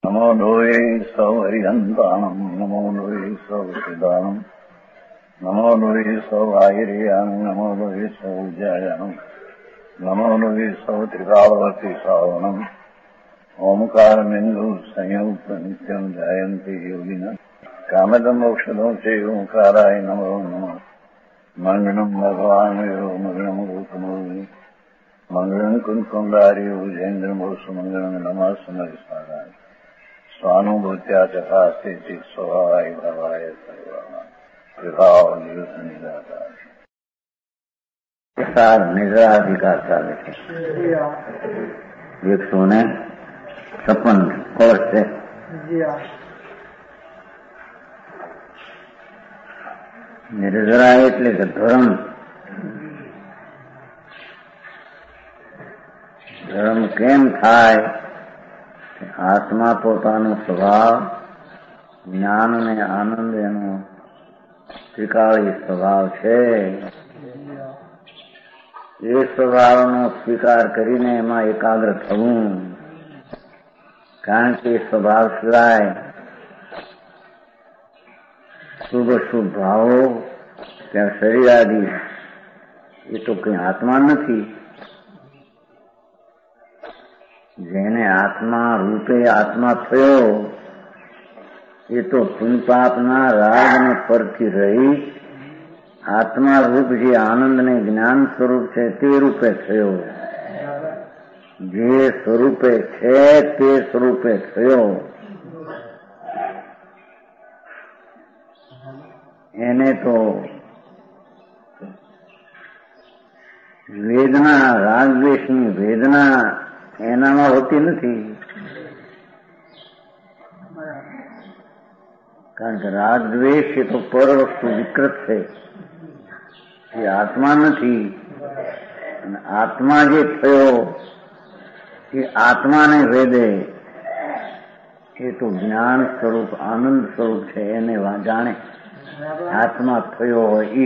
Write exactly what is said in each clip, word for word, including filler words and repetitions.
નમો લોહે સૌ હરિહંતાણમ નમો લોહે સૌ સિદાનમ નમો લોહે સૌ આયર્યાણમ નમો લોહે સૌ જયાણમ નમો લોહે સૌ ત્રિકાળવતી સાવણમ ઓમકાર બિંદુ સંયુક્ત નિત્યમ જયંતિ યોગિના કામદમ મોક્ષદો છે ઓંકારાય નમો નમઃ મંગળમ ભગવાન મંગળમ રૂપમો મંગળમ કુંકુંડાર્યો જૈન્દ્રમો સુમંગળમ નમઃ સમરિસ્વારાય સ્વાનુભૂત્યા ચકાસ્તે ચિત સ્વભાવાય ભવાય સર્વમાં વિભાવ નિવૃત્ત નિરાકાર સાર નિદ્રાધિકાર ચાલે છે. એકસો ને છપ્પન કોર્સ છે. નિર્જરા એટલે કે ધર્મ. ધર્મ કેમ થાય? આત્મા પોતાનો સ્વભાવ, જ્ઞાન અને આનંદ એનો ત્રિકાળી સ્વભાવ છે. એ સ્વભાવનો સ્વીકાર કરીને એમાં એકાગ્ર થવું. કારણ કે સ્વભાવ સિવાય શુભ શુભ ભાવો ત્યાં શરીર આદિ એ તો કઈ આત્મા નથી. જેને આત્મા રૂપે આત્મા થયો એ તો પુણ્યપાપના રાગ અને પરથી રહી આત્મા રૂપ જે આનંદ ને જ્ઞાન સ્વરૂપ છે તે રૂપે થયો. જે સ્વરૂપે છે તે સ્વરૂપે થયો. એને તો વેદના, રાગદ્વેષની વેદના એનામાં હોતી નથી. કારણ કે રાગ દ્વેષ એ તો પર વસ્તુ વિકૃત છે, એ આત્મા નથી. અને આત્મા જે થયો એ આત્માને વેદે એ તો જ્ઞાન સ્વરૂપ આનંદ સ્વરૂપ છે. એને જાણે આત્મા થયો હોય એ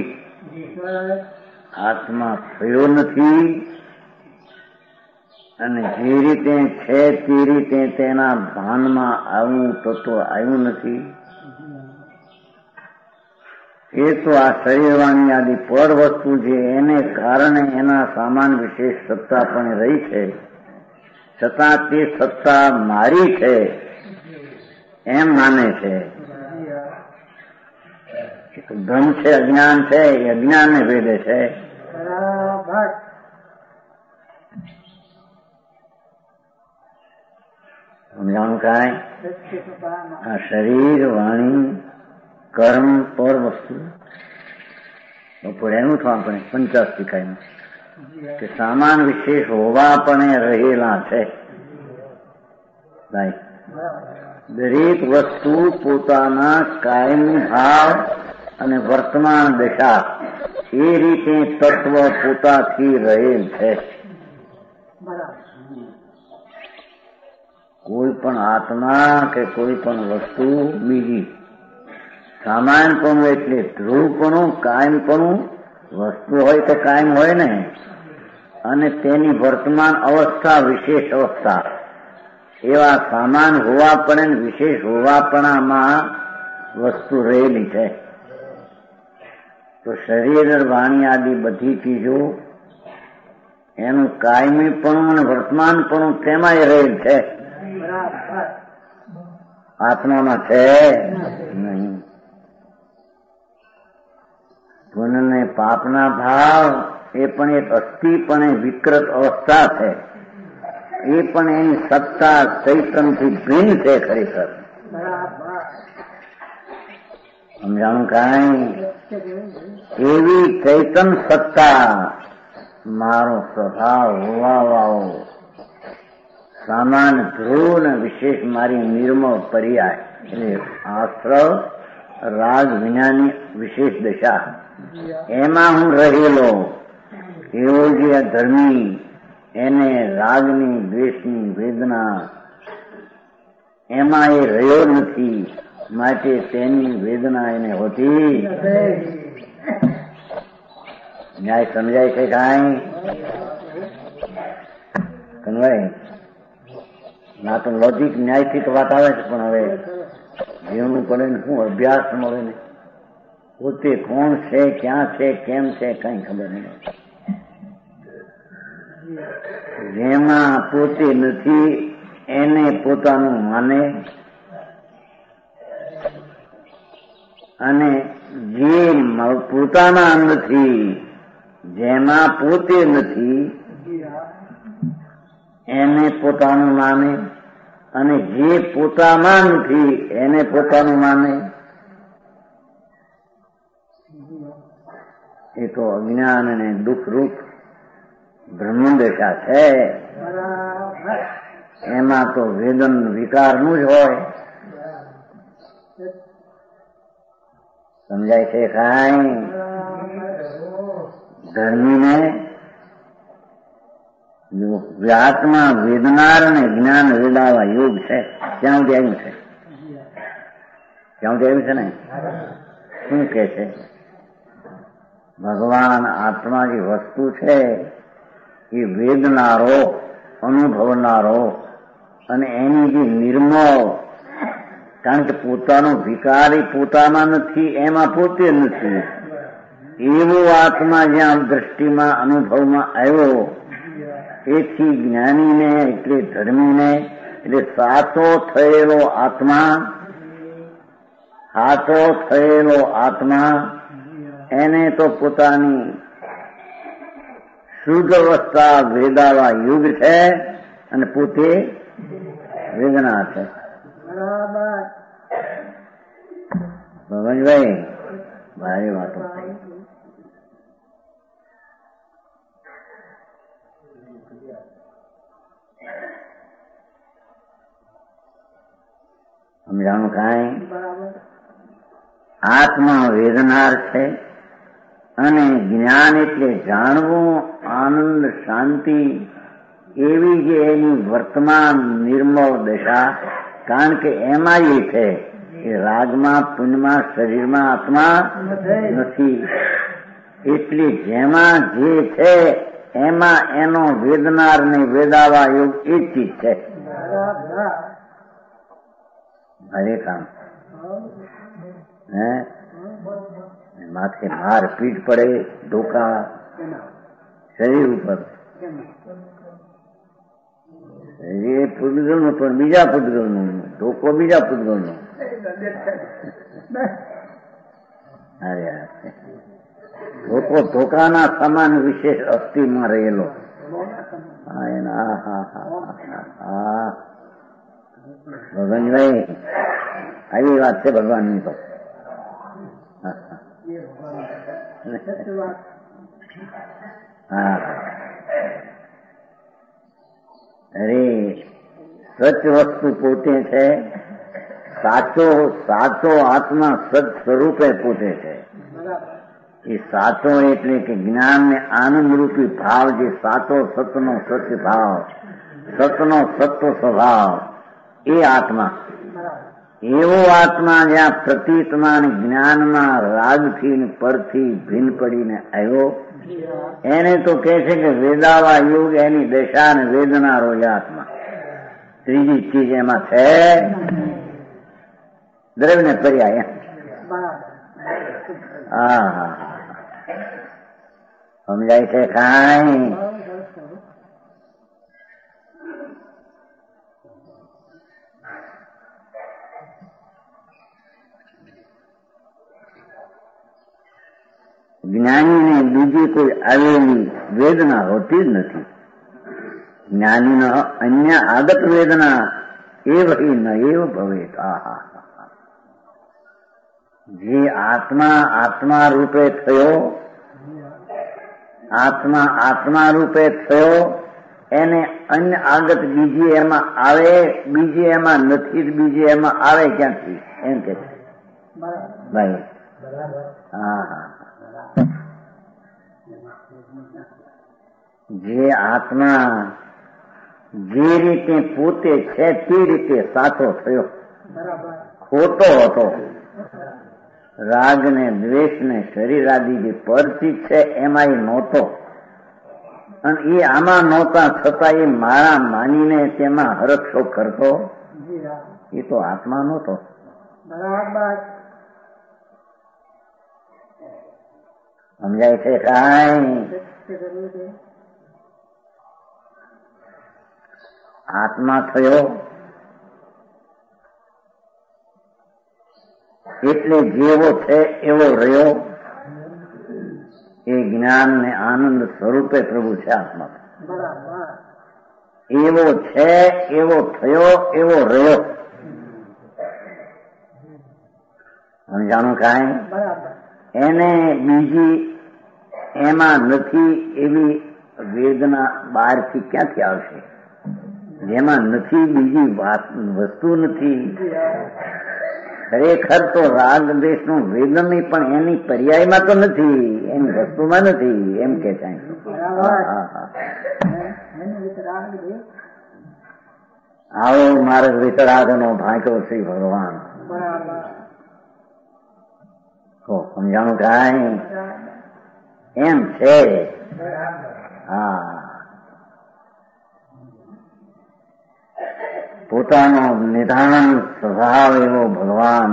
આત્મા થયો નથી. અને જે રીતે છે તે રીતે તેના ભાનમાં આવવું તત્વ આવ્યું નથી. એ તો આ શરીરવાણી આદિ પર વસ્તુ છે એને કારણે એના સામાન વિશેષ સત્તા પણ રહી છે. છતાં તે સત્તા મારી છે એમ માને છે. ધન છે, અજ્ઞાન છે, એ અજ્ઞાનને ભેદે છે. સમજાણું કાંઈ? આ શરીર, વાણી, કર્મ પર વસ્તુ બપોરે એનું થવા આપણે પંચાસ શીખાય કે સામાન વિશેષ હોવા પણ રહેલા છે. દરેક વસ્તુ પોતાના કાયમી ભાવ અને વર્તમાન દશા એ રીતે તત્વ પોતાથી રહેલ છે. કોઈ પણ આત્મા કે કોઈ પણ વસ્તુ બીજી સામાન્યપણું એટલે ધ્રુવપણું, કાયમપણું. વસ્તુ હોય તો કાયમ હોય ને, અને તેની વર્તમાન અવસ્થા વિશેષ અવસ્થા એવા સામાન હોવા પણ વિશેષ હોવાપણામાં વસ્તુ રહેલી છે. તો શરીર, વાણી આદિ બધી ચીજો એનું કાયમીપણું અને વર્તમાનપણું તેમાં રહેલ છે. આત્મામાં છે નહીં. પુણ્ય ને પાપના ભાવ એ પણ એક અસ્થિ પણ વિકૃત અવસ્થા છે. એ પણ એની સત્તા ચૈતનથી ભિન્ન છે. ખરેખર સમજાણું કાંઈ? એવી ચૈતન સત્તા મારો સ્વભાવ હોવા વાળો સામાન ધ્રુવ ને વિશેષ મારી નિર્મળ પર્યાય એટલે આશ્રવ રાગ વિનાની વિશેષ દશા એમાં હું રહેલો એવો જે ધર્મી એને રાગની દ્વેષની વેદના એમાં એ રહ્યો નથી. માટે તેની વેદના એને હોતી. ન્યાય સમજાય છે કાંઈ? કનવાય ના તો લોજિક ન્યાયથી તો વાત આવે છે, પણ હવે જીવનું પડે ને શું અભ્યાસ મળે ને પોતે કોણ છે, ક્યાં છે, કેમ છે, કઈ ખબર નહીં. જેમાં પોતે નથી એને પોતાનું માને અને જે પોતાના નથી જેમાં પોતે નથી એને પોતાનું માને અને જે પોતામાં નથી એને પોતાનું માને. એ તો અજ્ઞાન અને દુઃખરૂપ બ્રહ્મદશા છે. એમાં તો વેદન વિકારનું જ હોય. સમજાય છે કાંઈ? ધર્મીને આત્મા વેદનાર અને જ્ઞાન વેદાવા યોગ છે. ક્યાં સુધી આવ્યું છે? ક્યાં સુધી આવ્યું છે ને? શું કે છે? ભગવાન આત્મા જે વસ્તુ છે એ વેદનારો, અનુભવનારો અને એની જે નિર્મળ, કારણ કે પોતાનો વિકારી પોતામાં નથી, એમાં પોતે નથી, એવો આત્મા જ્યાં દ્રષ્ટિમાં અનુભવમાં આવ્યો, એથી જ્ઞાનીને એટલે ધર્મીને એટલે સાચો થયેલો આત્મા, સાચો થયેલો આત્મા એને તો પોતાની શુદ્ધ અવસ્થા વેદાવા યુગ છે અને પોતે વેદના છે. ભગવાનભાઈ ભારે વાતો સમજાણું કાંઈ? આત્મા વેદનાર છે અને જ્ઞાન એટલે જાણવું, આનંદ, શાંતિ, એવી જે એની વર્તમાન નિર્મળ દશા. કારણ કે એમાં એ છે કે રાગમાં, પુણ્યમાં, શરીરમાં આત્મા નથી. એટલે જેમાં જે છે એમાં એનો વેદનાર ને વેદાવા યોગ એ ચીજ છે. હરે કામ હે માથે માર પીઠ પડે, ધોકા શરીર ઉપર, એ પૂતગલ નું પણ બીજા પૂતગલ નું, ધોકો બીજા પૂતગલ નો. અરે ધોકો ધોકાના સમાન વિશેષ અસ્થિમાં રહેલો. ભગવાનભાઈ આવી વાત છે ભગવાનની તો. હા અરે સચ વસ્તુ પોતે છે, સાચો સાચો આત્મા સત સ્વરૂપે પોતે છે. એ સાચો એટલે કે જ્ઞાન ને આનંદ રૂપી ભાવ, જે સાચો સતનો સત્ય ભાવ, સતનો સત્વ સ્વભાવ, એ આત્મા. એવો આત્મા જ્યાં પ્રતીતમાં જ્ઞાનમાં રાગથી પરથી ભીન પડીને આવ્યો, એને તો કહે છે કે વેદાવા યુગ, એની દશા ને વેદના રો આત્મા. ત્રીજી ચીજ એમાં છે દ્રવ્ય પર્યાય. હા હા સમજાય છે કાંઈ? જ્ઞાનીને બીજી કોઈ આવેલી વેદના હોતી જ નથી. જ્ઞાનીનો અન્ય આગત વેદના એ વહી ન એવ ભવેત. આહા જે આત્મા આત્મા રૂપે થયો, આત્મા આત્મા રૂપે થયો, એને અન્ય આગત બીજી એમાં આવે, બીજી એમાં નથી, બીજી એમાં આવે ક્યાંથી? એમ કે છે ભાઈ. હા હા જે આત્મા જે રીતે પોતે છે તે રીતે સાચો થયો, ખોટો હતો. રાગ ને દ્વેષ ને શરીર આદિ જે પરચિત છે એમાં એ નહોતો. અને એ આમાં નહોતા છતાં એ મારા માનીને તેમાં હરખશો કરતો એ તો આત્મા નહોતો. સમજાય છે કાંઈ? આત્મા થયો એટલે જેવો છે એવો રહ્યો. એ જ્ઞાન ને આનંદ સ્વરૂપે પ્રભુ છે આત્મા. એવો છે એવો થયો એવો રહ્યો. સમજાણું કાંઈ? એને બીજી એમાં નથી એવી વેદના બહારથી ક્યાંથી આવશે? જેમાં નથી બીજી વાત વસ્તુ નથી. ખરેખર તો રાગ દેશ નું વેદન પણ એની પર્યાયમાં તો નથી, એની વસ્તુમાં નથી એમ કે છે. આવો મારે વિતરાગ નો ભાગ્યો શ્રી ભગવાન. સમજાણું કાંઈ? એમ છે. હા, પોતાનો નિધાન સ્વભાવ એવો ભગવાન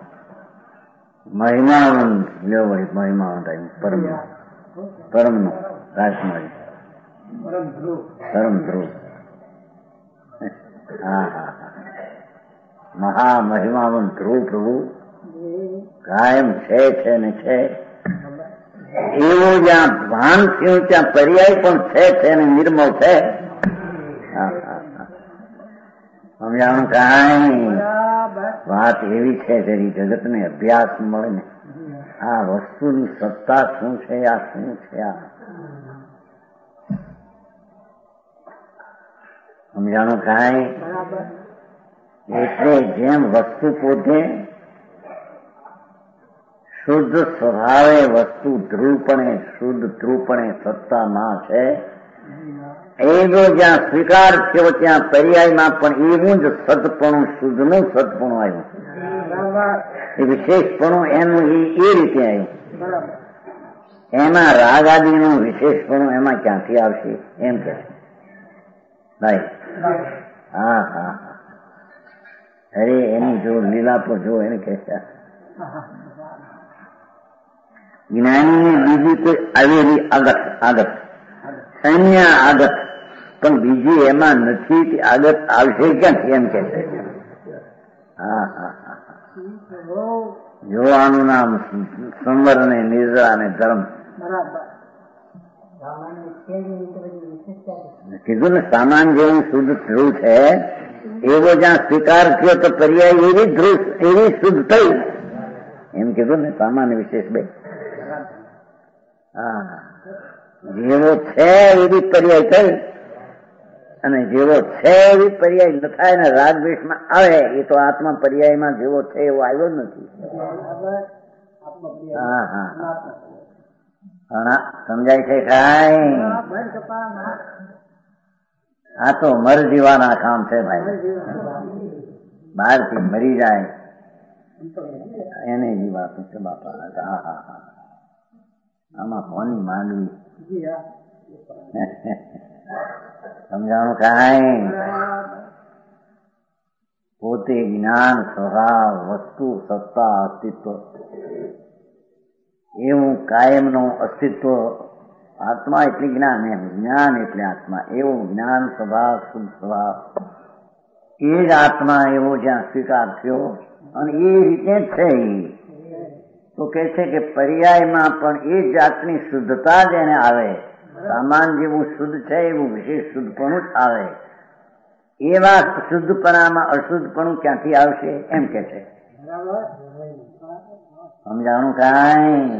મહિમાવંત લ્યો ભાઈ, મહિમાવંત પરમ પરમ નો રાજમય પરમ ધ્રુવ. હા હા હા, મહામહિમાવંત ધ્રુવ પ્રભુ કાયમ છે છે ને છે. એવું જ્યાં ભાન થયું ત્યાં પર્યાય પણ છે છે ને નિર્મળ છે. હા હા હા, સમજાણું કાંઈ? વાત એવી છે જેની જગત ને અભ્યાસ મળે ને આ વસ્તુની સત્તા શું છે, આ શું છે, આ સમજાણું કાંઈ? એટલે જેમ વસ્તુ પોતે શુદ્ધ સ્વભાવે વસ્તુ ધ્રુવપણે શુદ્ધ ધ્રુવપણે સત્તામાં છે, એવો જ્યાં સ્વીકાર થયો ત્યાં પર્યાયમાં પણ એવું જ સદપણું શુદ્ધનું સદપણું આવ્યું. એ વિશેષપણું એનું એ રીતે આવ્યું. એમાં રાગ આદિનું વિશેષપણું એમાં ક્યાંથી આવશે એમ કે ભાઈ. હા હા, અરે એની જો લીલા તો જો એને કે જ્ઞાનીને બીજી કોઈ આવેલી આગત આગત અન્ય આગત પણ બીજી એમાં નથી. આગત આવશે ક્યાંથી એમ કે છે. હા હા હા, જો આનું નામ સંવર ને નિર્જરા ને ધર્મ કીધું ને. સામાન જેવું શુદ્ધ ધ્રુવ છે એવો જ્યાં સ્વીકાર થયો તો પર્યાય એવી ધ્રુવ એવી શુદ્ધ થઈ એમ કીધું ને. સામાન્ય વિશેષ બે. હા, જેવો છે એવી પર્યાય થઈ અને જેવો છે એવી પર્યાય ન થાય ને રાગ દ્વેષમાં આવે એ તો આત્મા પર્યાયમાં જેવો છે એવો આવ્યો જ નથી. હા હા, સમજાય છે કાંઈ? આ તો મર જીવાના કામ છે ભાઈ. બહારથી મરી જાય એને જીવાતું છે બાપા. હા હા હા, આમાં કોની માંડવી? સમજાણું કાંઈ? પોતે જ્ઞાન સ્વભાવ વસ્તુ સત્તા અસ્તિત્વ એવું કાયમનું અસ્તિત્વ. આત્મા એટલે જ્ઞાન, એમ જ્ઞાન એટલે આત્મા. એવું જ્ઞાન સ્વભાવ શુદ્ધ સ્વભાવ એ જ આત્મા એવો જ્યાં સ્વીકાર થયો અને એ રીતે જ છે. તો કે છે કે પર્યાયમાં પણ એ જાતની શુદ્ધતા જ એને આવે. સામાન જેવું શુદ્ધ છે એવું વિશેષ શુદ્ધપણું જ આવે. એવા શુદ્ધપણામાં અશુદ્ધપણું ક્યાંથી આવશે એમ કે છે. સમજાણું કાંઈ?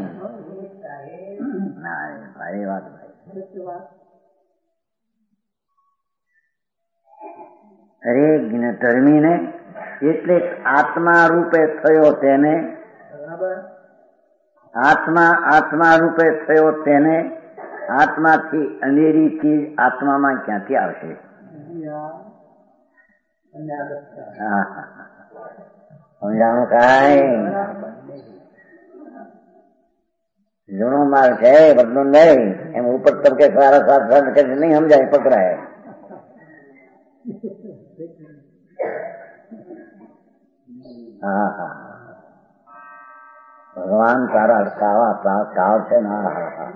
ના ભાઈ વાત ભાઈ. અરે ધર્મીને એટલે આત્મા રૂપે થયો તેને આત્મા આત્મા રૂપે થયો તેને આત્માથી અનેરી ચીજ આત્મામાં ક્યાંથી આવશે? હા હા, સમજાણું કાંઈ? જૂનો માલ છે બદલો નહીં, એમ ઉપર તબકે સારા સાત સાત કે નહીં સમજાય પકડાય. હા હા ભગવાન તારા કાવા કાવ છે ને. હા હા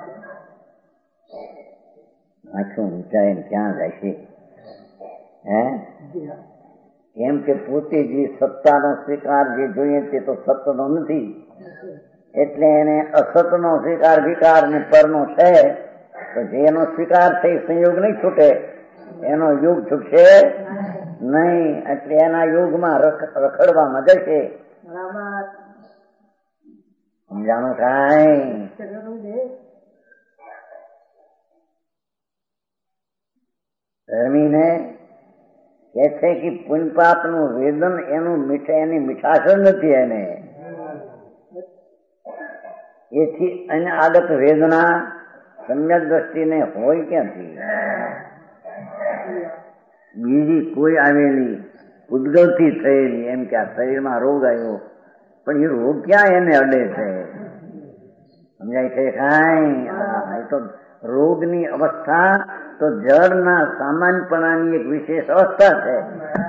આખું ઊંચાઈ ક્યાં જાય છે હે? એમ કે પોતે જે સત્તાનો સ્વીકાર જે જોઈએ તે તો સત્યનો નથી, એટલે એને અસતનો સ્વીકાર વિકાર ને પરનો છે. તો જેનો સ્વીકાર છે એ સંયોગ નહીં છૂટે, એનો યુગ છૂટશે નહીં. એટલે એના યુગમાં રખડવામાં જશે. સમજાણું કાંઈ? ધર્મીને કે છે કે પુણ્યપાપ નું વેદન એનું મીઠા એની મીઠાશ નથી. એને એથી એને આદત વેદના સમ્યક દ્રષ્ટિને હોય ક્યાંથી? બીજી કોઈ આવેલી ઉદ્ગવથી થયેલી, એમ કે આ શરીરમાં રોગ આવ્યો, પણ એ રોગ ક્યાં એને અડે છે? સમજાય છે કાંઈ? એ તો રોગની અવસ્થા તો જળના સામાન્યપણાની એક વિશેષ અવસ્થા છે.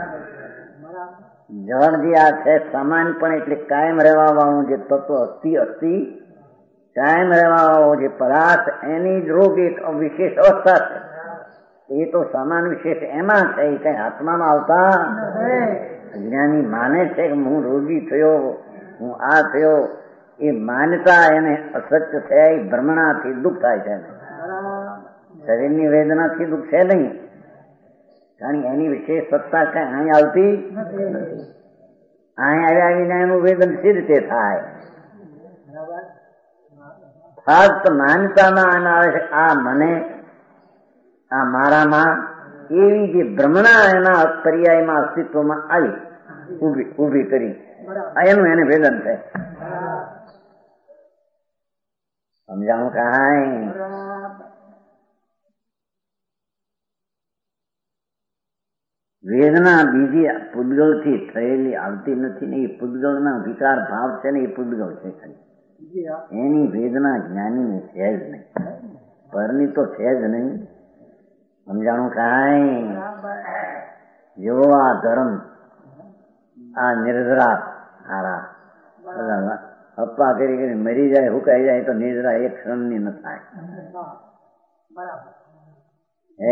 જળ જે આ છે સામાન્યપણ એટલે કાયમ રહેવા વાળું જે તત્વ અસ્થિ અસ્થિ કાયમ રહેવા વાળો જે પદાર્થ, એની જ રોગ એક વિશેષ અવસ્થા છે. એ તો સામાન્ય વિશેષ એમાં છે, એ કઈ આત્મામાં આવતા. અજ્ઞાની માને છે કે હું રોગી થયો, હું આ થયો, એ માનતા એને અસત્ય છે. એ ભ્રમણાથી દુઃખ થાય છે. શરીરની વેદનાથી દુઃખ છે નહીં, કારણ એની વિશેષ સત્તા કઈ અહીં આવતી નથી. અહીં આવ્યા આવીને એનું વેદન સી રીતે થાય? ફક્ત માનતામાં આવે છે આ મને, આ મારામાં, એવી જે ભ્રમણા એના પર્યાયમાં અસ્તિત્વમાં આવી ઉભી ઉભી કરી, એનું એને વેદન છે. સમજાણું કાંઈ? વેદના બીજી પૂતગલથી થયેલી આવતી નથી ને. એ પૂતગલના વિકાર ભાવ છે ને, એ પૂતગલ છે ખાલી. એની વેદના જ્ઞાનીને છે જ નહીં, પરની તો છે જ નહીં. સમજાણું કાંઈ? જેવો આ ધર્મ, આ નિર્જરા હારા અપ્પા કરી કરી મરી જાય, હુકાઈ જાય તો નિર્જરા એક ક્ષણની ન થાય. હે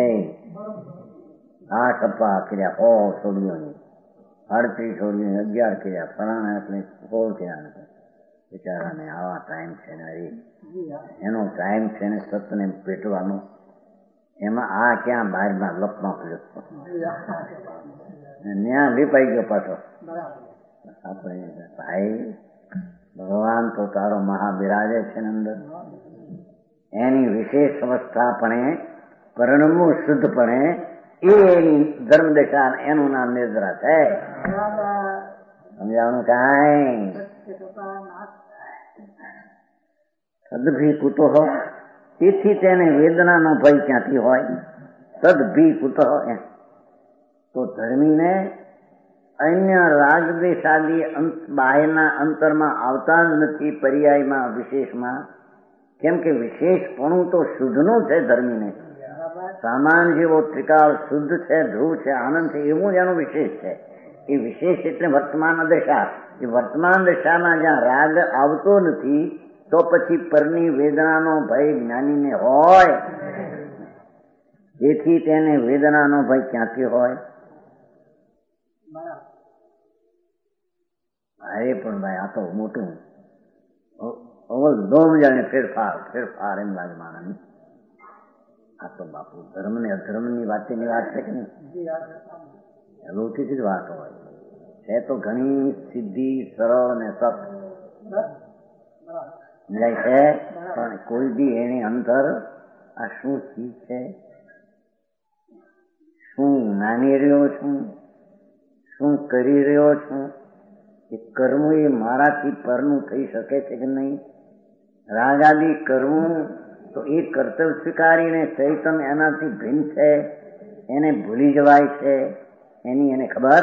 આઠ અપ્પા કર્યા, સો છોડ્યોની, અડત્રીસ છોડ્યો, અગિયાર કર્યા, ફલાણા એટલે સોળ કર્યા. બિચારાને આવા ટાઈમ છે ને, એનો ટાઈમ છે ને સતને પેટવાનો. એમાં આ ક્યાં બહારમાં લપમાં પડ્યો, ત્યાં લીપાઈ ગયો પાછો. આપણે ભાઈ ભગવાન તો તારો મહાબિરાજે છે ને અંદર. એની વિશેષ અવસ્થાપણે પરણમું શુદ્ધપણે એ એની ધર્મદશા, એનું નામ નિર્જરા છે. સમજાવવાનું કાંઈ? તદભી કુતો, તેથી તેને વેદનાનો ભય ક્યાંથી હોય? તદભી કુતો. તો ધર્મીને અન્ય રાગદ્વેષાદી બાહ્યના અંતરમાં આવતા જ નથી, પર્યાયમાં વિશેષમાં. કેમ કે વિશેષપણું તો શુદ્ધનું છે ધર્મીને. સામાન જેવો ત્રિકાળ શુદ્ધ છે, ધ્રુવ છે, આનંદ છે, એવું જ એનું વિશેષ છે. એ વિશેષ એટલે વર્તમાન દશા. એ વર્તમાન દશામાં જ્યાં રાગ આવતો નથી, તો પછી પરની વેદનાનો ભય જ્ઞાનીને હોય. તેથી તેને વેદનાનો ભય ક્યાંથી હોય? અરે પણ ભાઈ આ તો મોટું અવલ દોમ જાણે ફેરફાર ફેરફાર એમ લાગે માણસ. આ તો બાપુ ધર્મ ને અધર્મ ની વાતની વાત છે કે નહીં? લૌકિક જ વાત હોય છે. તો ઘણી સીધી સરળ ને સત જાય છે, પણ કોઈ બી એની અંદર આ શું ચીજ છે, શું માની રહ્યો છું, શું કરી રહ્યો છું, એ કર્મ એ મારાથી પરનું થઈ શકે છે કે નહીં? રાગાદી કરવું તો એ કર્તવ્ય સ્વીકારીને ચૈતન્ય એનાથી ભિન્ન છે, એને ભૂલી જવાય છે, એની એને ખબર.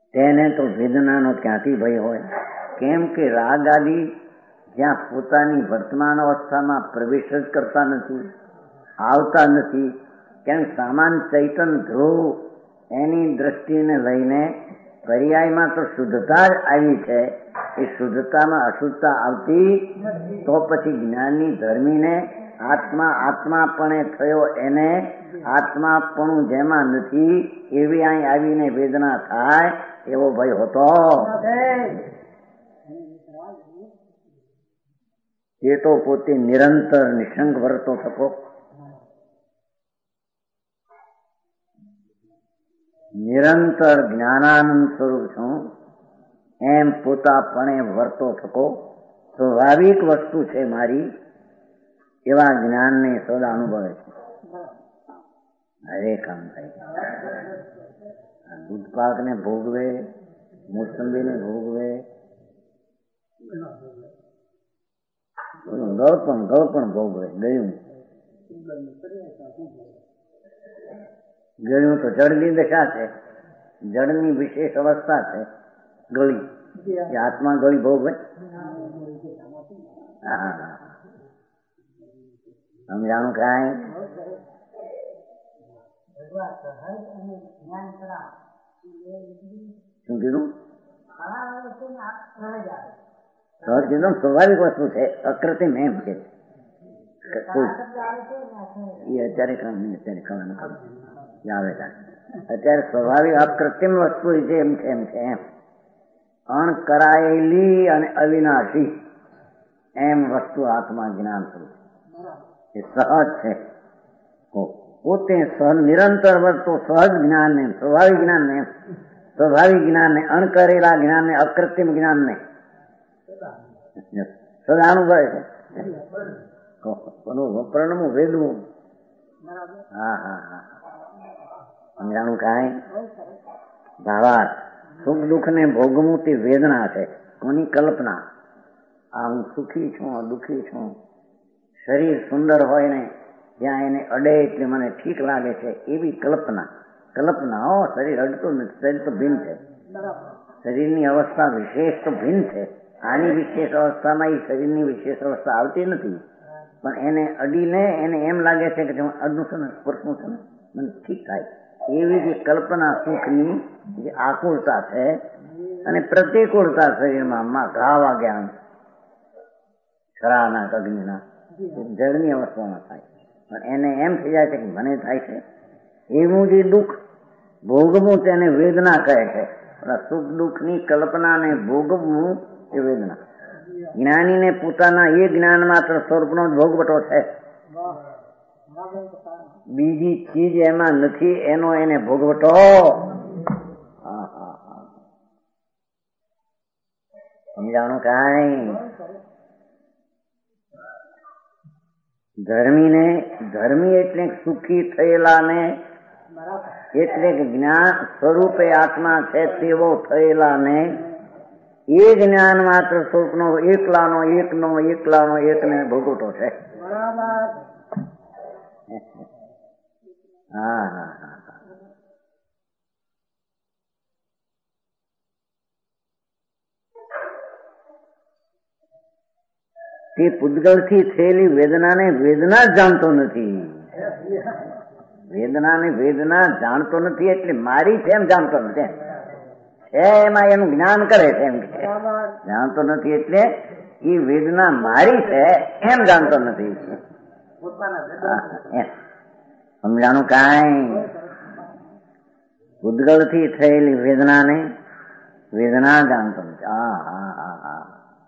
તેને તો વેદનાનો ક્યાંથી ભય હોય? કેમ કે રાગ આદિ જ્યાં પોતાની વર્તમાન અવસ્થામાં પ્રવેશ જ કરતા નથી, આવતા નથી. કેમ સામાન ચૈતન ધ્રુવ એની દ્રષ્ટિને લઈને પર્યાયમાં તો શુદ્ધતા જ આવી છે. એ શુદ્ધતામાં અશુદ્ધતા આવતી તો પછી જ્ઞાનની ધર્મીને આત્મા આત્માપણે થયો એને આત્માપણું જેમાં નથી એવી અહીં આવીને વેદના થાય એવો ભય હોતો. એ તો પોતે નિરંતર નિશંક વર્તો થકો, નિરંતર જ્ઞાનાનંદ સ્વરૂપ છું એમ પોતાપણે વર્તો થકો. સ્વાભાવિક વસ્તુ છે મારી એવા જ્ઞાનને સદા અનુભવે છે. હરે કામ થાય. દૂધપાક ને ભોગવે, મોસંબી ને ભોગવે, ગળ પણ ગળ પણ ભોગવે. ગયું ગળ્યું તો જળની દશા છે, જળની વિશેષ અવસ્થા છે. ગળી એ આત્મા ગળી ભોગવે. હા સમજાણું કાંઈ? શું કીધું? સહજ કીધું. સ્વાભાવિક વસ્તુ છે, અકૃત્રિમ એમ છે. એ અત્યારે કામ નહીં, અત્યારે ખાવાનું કામ આવે. અત્યારે સ્વાભાવિક અકૃત્રિમ વસ્તુ છે એમ છે એમ છે એમ અણકરાયેલી અને અવિનાશી એમ વસ્તુ આત્મા જ્ઞાન સ્વરૂપ એ સહજ છે. પોતે નિરંતર વર્તો સહજ જ્ઞાન ને, સ્વાભાવિક જ્ઞાન ને, સ્વાભાવિક જ્ઞાન ને, અણકરેલા જ્ઞાન ને, અકૃત્રિમ જ્ઞાન ને સદા અનુભવે છે. વપરણું વેદવું. હા હા હા સમજાણું કાંઈ? ભાવાર્થ સુખ દુઃખ ને ભોગવું તે વેદના છે. કોની કલ્પના? આ હું સુખી છું, દુઃખી છું. શરીર સુંદર હોય ને જ્યાં એને અડે એટલે મને ઠીક લાગે છે એવી કલ્પના. કલ્પના હો, શરીર અડતું નથી. શરીર તો ભિન્ન છે. શરીરની અવસ્થા વિશેષ તો ભિન્ન છે. આની વિશેષ અવસ્થામાં એ શરીરની વિશેષ અવસ્થા આવતી નથી, પણ એને અડીને એને એમ લાગે છે કે હું અડનું છું ને, સ્પર્શનું છે ને, મને ઠીક થાય. એવી જે કલ્પના સુખની જે આકુળતા છે અને પ્રતિકૂળતા શરીરમાં ઘા વાગ્યા ખરાના અગ્નિના જળની અવસ્થામાં થાય, પણ એને એમ થઈ જાય છે કે મને થાય છે. એવું જે દુઃખ ભોગવું તેને વેદના કહે છે. સુખ દુઃખની કલ્પનાને ભોગવવું એ વેદના. જ્ઞાનીને પોતાના એ જ્ઞાન માત્ર સ્વરૂપનો જ ભોગવટો છે. બીજી ચીજ એમાં નથી એનો એને ભોગવટો. સમજાણું કાંઈ? ધર્મીને ધર્મી એટલે સુખી થયેલા ને એટલે જ્ઞાન સ્વરૂપે આત્મા છે તેવો થયેલા ને એ જ્ઞાન માત્ર સ્વરૂપનો એકલાનો એકનો એકલાનો એકને ભોગવટો છે. હા હા હા તે પૂતગલથી થયેલી વેદનાને વેદના જ જાણતો નથી. વેદનાને વેદના જાણતો નથી એટલે મારી છે એમ જાણતો નથી. એમાં એનું જ્ઞાન કરે છે એમ કે જાણતો નથી એટલે એ વેદના મારી છે એમ જાણતો નથી. સમજાણું કાંઈ? પૂતગલથી થયેલી વેદનાને વેદના જાણતો નથી. હા હા હા હા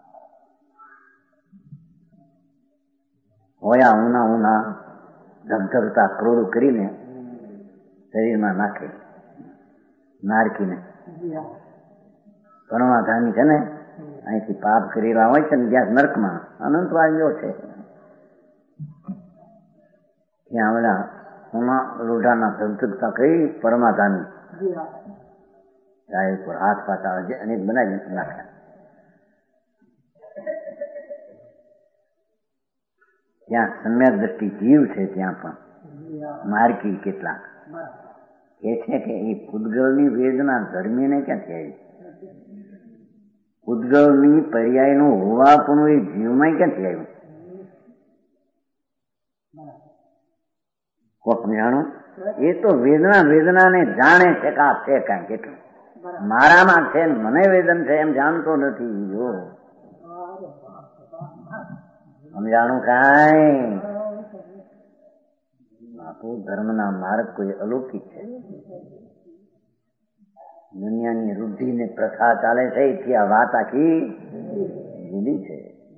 હોયા ઉના ઉના ધબધબતા ક્રોધ કરીને શરીરમાં નાખે નારકીને. પરમાધાની છે ને અહીંથી પાપ કરેલા હોય છે ને જ્યાં નર્કમાં અનંતવાદીઓ છે ત્યાં બધા ઉના લોઢાના ધબધબતા કરી પરમાધાની ઉપર હાથ પાતા અનેક બનાવી નાખ્યા. ત્યાં સમ્યક દ્રષ્ટિ જીવ છે ત્યાં પણ માર્કી કેટલાક એ છે કે એ પૂતગલની વેદના ધર્મીને ક્યાંથી આવી? પૂતગલની પર્યાયનું હોવાપણું એ જીવમાં ક્યાંથી આવ્યું? કોક જાણો? એ તો વેદના વેદનાને જાણે છે કે આ છે કાંઈ કેટલું મારામાં છે, મને વેદન છે એમ જાણતો નથી. જો સમજાણું કાંઈ? આપણું ધર્મના માર્ગ કોઈ અલૌકિક છે. દુનિયાની વૃદ્ધિ ને પ્રથા ચાલે છે એથી આ વાત આખી જુદી છે.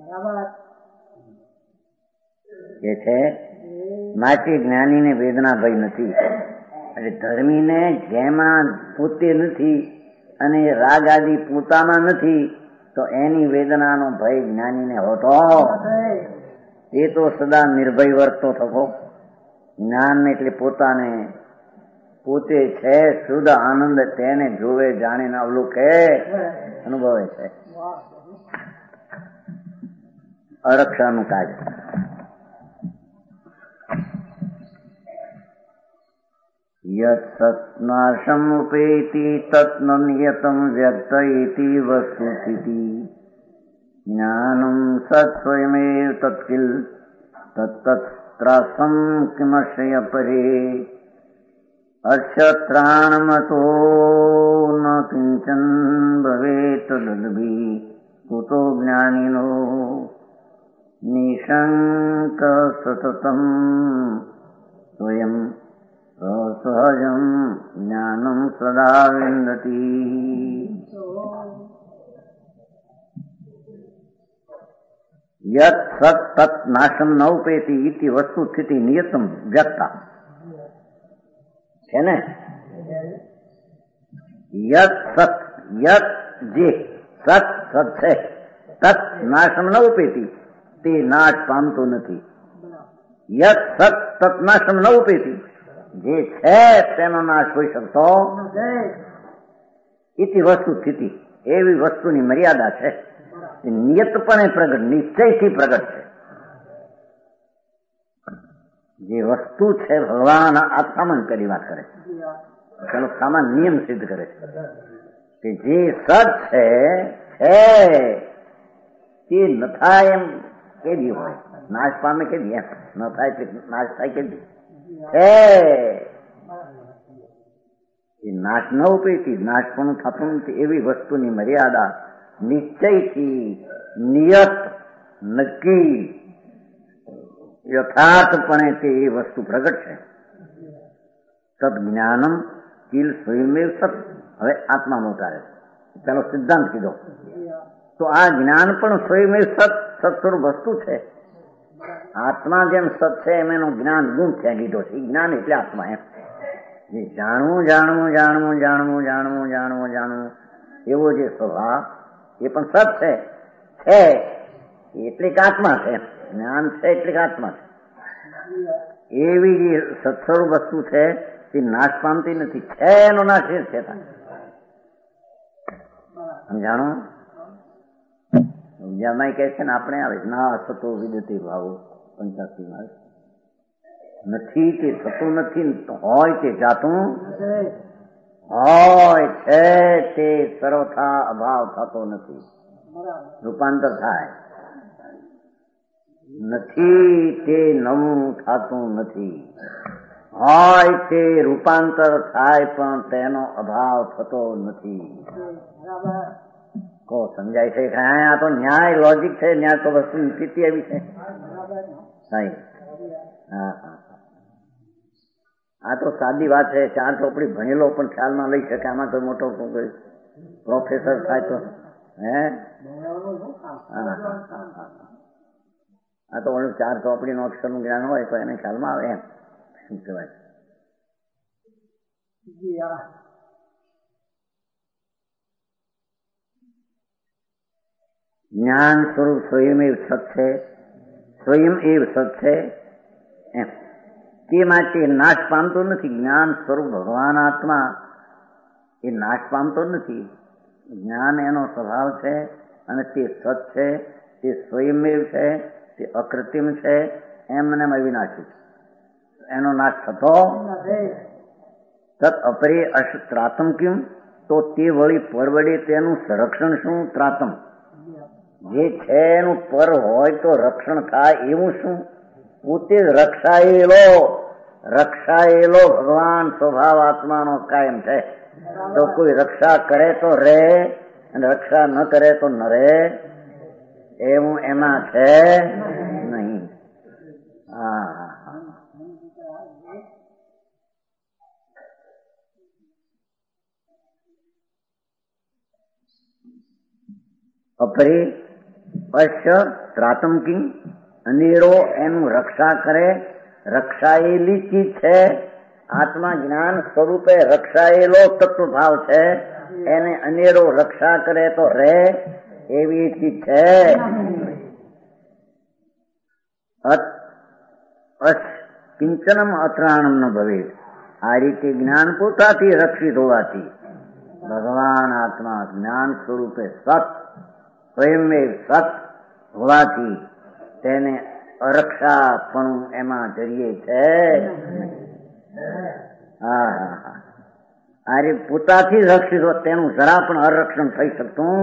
કે છે માટે જ્ઞાનીને વેદના ભય નથી. એટલે ધર્મીને જેમાં પોતે નથી અને રાગ આદિ પોતામાં નથી તો એની વેદનાનો ભય જ્ઞાનીને હોતો એ તો સદા નિર્ભય વર્તતો થતો. જ્ઞાન એટલે પોતાને પોતે છે શુદ્ધ આનંદ તેને જોવે જાણીને અવલોકે અનુભવે છે. અરક્ષાનું કાર્ય યત સત્નાશમ ઉપેતિ તત્ન નિયતમ વ્યક્ત ઇતિ વસ્તુ સ્થિતિ જ્ઞાનમ સત સ્વયમેવ તત્કિલ તત્તત્રાસમ કિમશ્રય પરે અક્ષત્રાણમતો ન કિંચન ભવેત તદભી કુતો જ્ઞાનિનો નિશંક સતતમ સ્વયં સહજમ જ્ઞાનમ સદા વિંદતિ. યત સત તત નાશમ ન ઉપેતિ ઇતિ વસ્તુ સ્થિતિ નિયતમ વ્યક્તા છે ને. યત સત યત જે સત સત છે તત નાશમ ન ઉપેતિ તે નાશ પામતો નથી. યત સત તત નાશમ ન ઉપેતિ જે છે તેનો નાશ હોઈ શકતો ઇતિ વસ્તુ સ્થિતિ એવી વસ્તુની મર્યાદા છે. નિયતપણે પ્રગટ નિશ્ચયથી પ્રગટ છે. જે વસ્તુ છે ભગવાન આત્મામાં કરી વાત કરે છે, તેનો સામાન નિયમ સિદ્ધ કરે છે કે જે સત છે તે ન થાય એમ કેદી હોય, નાશ પામે કેદી એમ ન થાય એટલે નાશ થાય કેદી છે. એ નાશ ન ઉપેતી નાશ પણ થતું નથી એવી વસ્તુની મર્યાદા નિશ્ચયથી નિયત નક્કી યથાર્થપણે તે એ વસ્તુ પ્રગટ છે. તદ જ્ઞાનમ કિલ સ્વયમેવ સત. હવે આત્માનો ઉતારે પેલો સિદ્ધાંત કીધો તો આ જ્ઞાન પણ સ્વયમેવ સત સત્સ્વરૂપ વસ્તુ છે. આત્મા જેમ સત છે એમ એનું જ્ઞાન ગુણ ત્યાં લીધો છે. જ્ઞાન એટલે આત્મા એમ જે જાણવું જાણવું જાણવું જાણવું જાણવું જાણવું જાણવું એવો જે સ્વભાવ એ પણ સત છે છે એટલે કે આત્મા છે. જ્ઞાન છે એટલે કે આત્મા છે. એવી જે સત્સ્વરૂપ વસ્તુ છે તે નાશ પામતી નથી. છે એનો નાશ એ છે. સમજાણો? બીજામાં કહે છે ને આપણે આવે ના સતો વિદતે ભાવો પંચાસી માં નથી કે થતું નથી હોય તે જાતું હોય છે તે સર્વથા અભાવ થતો નથી. રૂપાંતર થાય નથી તે નવું થતું નથી. હોય તે રૂપાંતર થાય પણ તેનો અભાવ થતો નથી. કો સમજાય છે કે આ તો ન્યાય લોજિક છે. ન્યાય તો વસ્તુ સ્થિતિ એવી છે. હા હા આ તો સાદી વાત છે. ચાર ચોપડી ભણેલો પણ ખ્યાલમાં લઈ શકે. આમાં તો મોટો પ્રોફેસર થાય તો હે આ તો ચાર ચોપડી નું અક્ષર નું જ્ઞાન હોય તો એને ખ્યાલમાં આવે એમ શું કહેવાય. જ્ઞાન સ્વરૂપ સ્વયં એવ સત છે. સ્વયં એવ સત છે એમ તે માટે નાશ પામતો નથી. જ્ઞાન સ્વરૂપ ભગવાન આત્મા એ નાશ પામતો નથી. જ્ઞાન એનો સ્વભાવ છે અને તે સત છે. તે સ્વયંમેવ છે. તે અકૃત્રિમ છે. એમને અવિનાશી છે. એનો નાશ થતો તત અપરે અશ ત્રાતમ ક્યું, તો તે વળી પર વડે તેનું સંરક્ષણ શું? ત્રાતમ જે છે એનું પર હોય તો રક્ષણ થાય એવું શું? પોતે રક્ષાયેલો રક્ષાયેલો ભગવાન સ્વભાવ આત્માનો કાયમ છે. તો કોઈ રક્ષા કરે તો રે અને રક્ષા ન કરે તો ન રે, એવું એમાં છે નહીં. હા, અપરે અશ્ય ત્રાતમ કિં, અનેરો એનું રક્ષા કરે. રક્ષાયેલી ચીજ છે. આત્મા જ્ઞાન સ્વરૂપે રક્ષાયેલો તત્વભાવ છે. એને અનેરો રક્ષા કરે તો રે એવી ચીજ છે. કિંચનમ અત્રાણમ ન ભવે. આ રીતે જ્ઞાન પોતાથી રક્ષિત હોવાથી ભગવાન આત્મા જ્ઞાન સ્વરૂપે સત સ્વયં સત હોવાથી તેને અરક્ષા પણ એમાં જરીએ છે. હા હા હા આ રીતે પોતાથી રક્ષિત હોત તેનું જરા પણ અરક્ષણ થઈ શકતું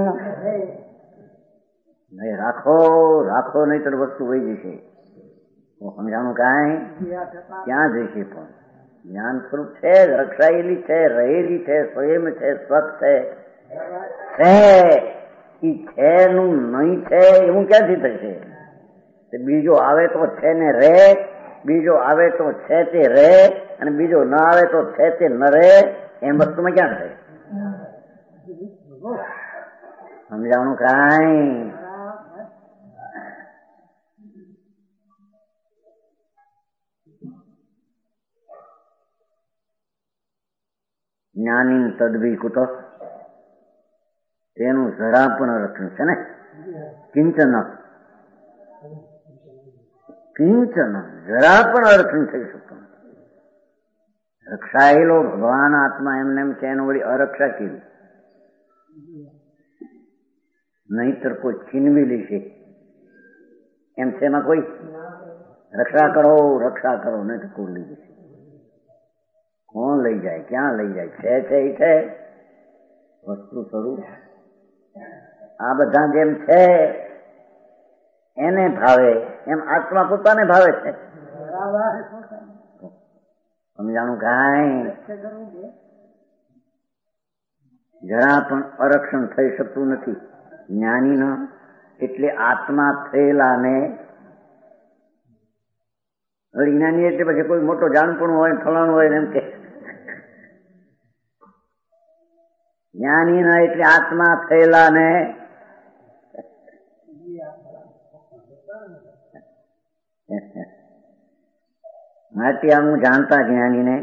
નહીં. રાખો રાખો નહીં તો વસ્તુ વહી જશે. સમજાણું કાંઈ ક્યાં જશે? પણ જ્ઞાન સ્વરૂપ છે, રક્ષાયેલી છે, રહેલી છે, સ્વયં છે, સ્વત છે. છે નું નહીં છે એવું ક્યાંથી થશે? બીજો આવે તો છે ને રે, બીજો આવે તો છે તે રે, અને બીજો ન આવે તો છે તે ન રે, એમ વસ્તુમાં ક્યાં થાય? સમજાણું કાંઈ? જ્ઞાની તદભી કુતો, તેનું જરા પણ રક્ષણ છે ને. કિંચન કિંચન જરા પણ અરક્ષણ થઈ શકતું. રક્ષાયેલો ભગવાન આત્મા એમને એમ છે, એનું વળી અરક્ષા કેવી? નહીતર કોઈ છીનવી લેશે એમ છે. એમાં કોઈ રક્ષા કરો રક્ષા કરો નહીં તો કોઈ લઈ જશે. કોણ લઈ જાય? ક્યાં લઈ જાય? છે છે એ છે વસ્તુ સ્વરૂપ. આ બધા જેમ છે એને ભાવે એમ આત્મા પોતાને ભાવે છે. સમજાણું કાંઈ? જરા પણ અરક્ષણ થઈ શકતું નથી જ્ઞાની ન. એટલે આત્મા થયેલા ને જ્ઞાની એટલે પછી કોઈ મોટો જાણપણું હોય, ફલાણું હોય એમ કે જ્ઞાની ના એટલે આત્મા થયેલા ને માટે આનું જાણતા જ્ઞાની ને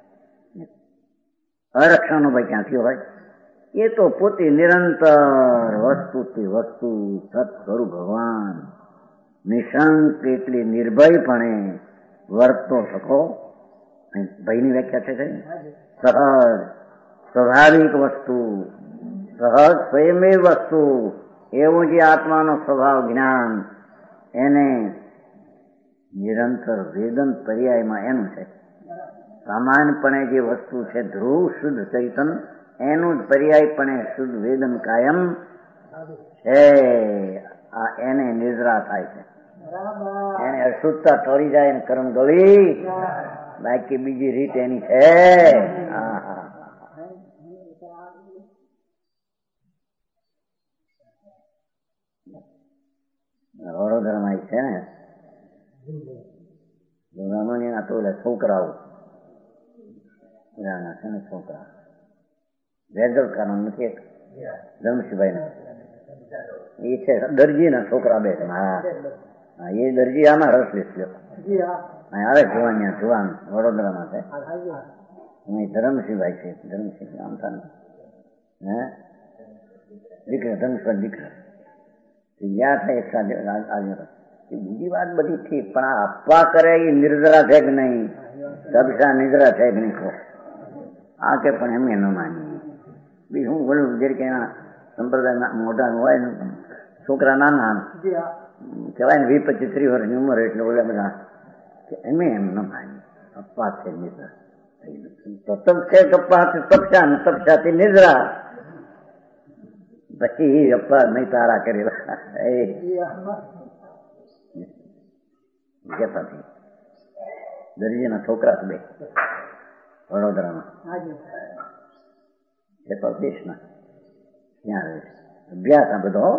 અરક્ષણ નો ભાઈ ક્યાંથી હોય? એ તો પોતે નિરંતર વસ્તુથી વસ્તુ સત્સ્વરૂપ ભગવાન નિશંક એટલે નિર્ભયપણે વર્તો શકો. ભયની વ્યાખ્યા છે કઈ? સહજ સ્વાભાવિક વસ્તુ, સહજ સ્વયમેવ વસ્તુ, એવું જે આત્માનો સ્વભાવ જ્ઞાન એને નિરંતર વેદન પર્યાયમાં એનું છે. સામાન્યપણે જે વસ્તુ છે ધ્રુવ શુદ્ધ ચૈતન, એનું જ પર્યાયપણે શુદ્ધ વેદન કાયમ છે. આ એને નિદ્રા થાય છે, એને અશુદ્ધતા ટળી જાય ને કર્મ ગળી, બાકી બીજી રીત એની છે. હા હા વડોદરામાં છે ને રમણીના તો છોકરાઓ છે ને છોકરા વેદરકાનો નથી, એક ધમશીભાઈ ના એ છે દરજીના છોકરા બે. હા હા એ દરજી આમાં રસ લેસ્યો આવે જોવાની જોવાન વડોદરામાં છે. ધરમસિંહભાઈ છે, ધરમસિંહ આમતા હે દીકરા ધરમસિંહ દીકરા ગયા થાય એક સાથે આવ્યો. બીજી વાત બધી ઠીક, પણ આ અપવા કરે એ નિર્જરા છે કે નહીં? તબસા નિદ્રા છે કે નહીં? આ કે પણ એમને ન માની. બીજું હું બોલું જે કે એના સંપ્રદાય મોટા હોય ને છોકરા નાના કહેવાય ને વીસ પચીસ ત્રીસ વર્ષની ઉંમર એટલે બોલે બધા એમ એમ ન માની. અપવાદ છે નિદ્રા. તો તપશે કપાથી તપસા ને તપસાથી નિદ્રા, પછી અપા નહીં તારા કરેલા એ જતાથી દરજીના છોકરા બે વડોદરામાં જતો દેશના ત્યાં રહે છે, અભ્યાસ આ બધો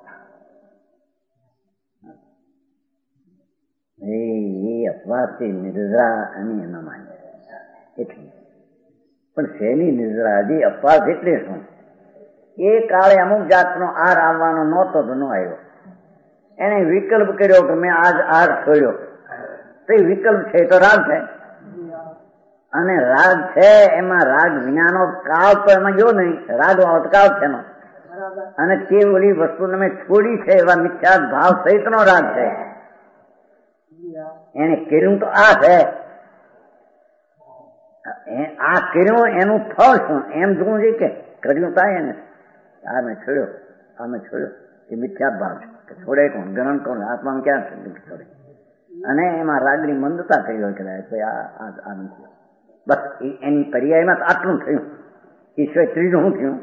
એ અપવાસથી નિદ્રા અને એના માને એટલી. પણ શેની નિદ્રા? હજી અપવાસ એટલે શું? એ કાળે અમુક જાતનો આર આવવાનો નહોતો તો ન આવ્યો. એને વિકલ્પ કર્યો કે મેં આજ આર છોડ્યો, તો એ વિકલ્પ છે તો રાગ છે. અને રાગ છે એમાં રાગ વિનાનો કાળ તો એમાં ગયો નહીં, રાગ વાળો કાળ છે એનો. અને તે ઓલી વસ્તુને મેં છોડી છે એવા મિથ્યા ભાવ સહિતનો રાગ છે. એને કર્યું તો આ છે, આ કર્યું એનું ફળ શું એમ જોવું છે કે કર્યું થાય એને આ મેં છોડ્યો, આ મેં છોડ્યો, એ મિથ્યા ભાવ છે. છોડે કોણ? ગણન કોણ? આત્મા ક્યાં છોડે? અને એમાં રાગની મંદતા થઈ હોય કે આ નથી. બસ એની પર્યાયમાં આટલું થયું. ઈશ્વર ત્રીજું શું થયું?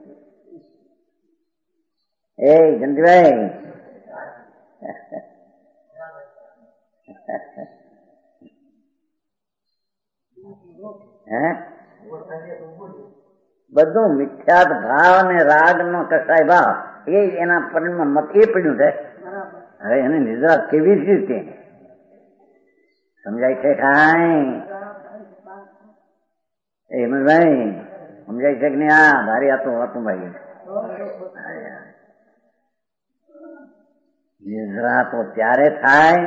એ જંતીભાઈ હે બધું મિથ્યાત ભાવ ને રાગ નો કસાય ભાવ એ એના પરિણામ મત એ પડ્યું છે. હવે એને નિદ્રા કેવી રીતે સમજાય છે? કાંઈ એ હેમંતભાઈ સમજાય છે કે નહીં? આ ભારી આતું હતું ભાઈ. નિદ્રા તો ત્યારે થાય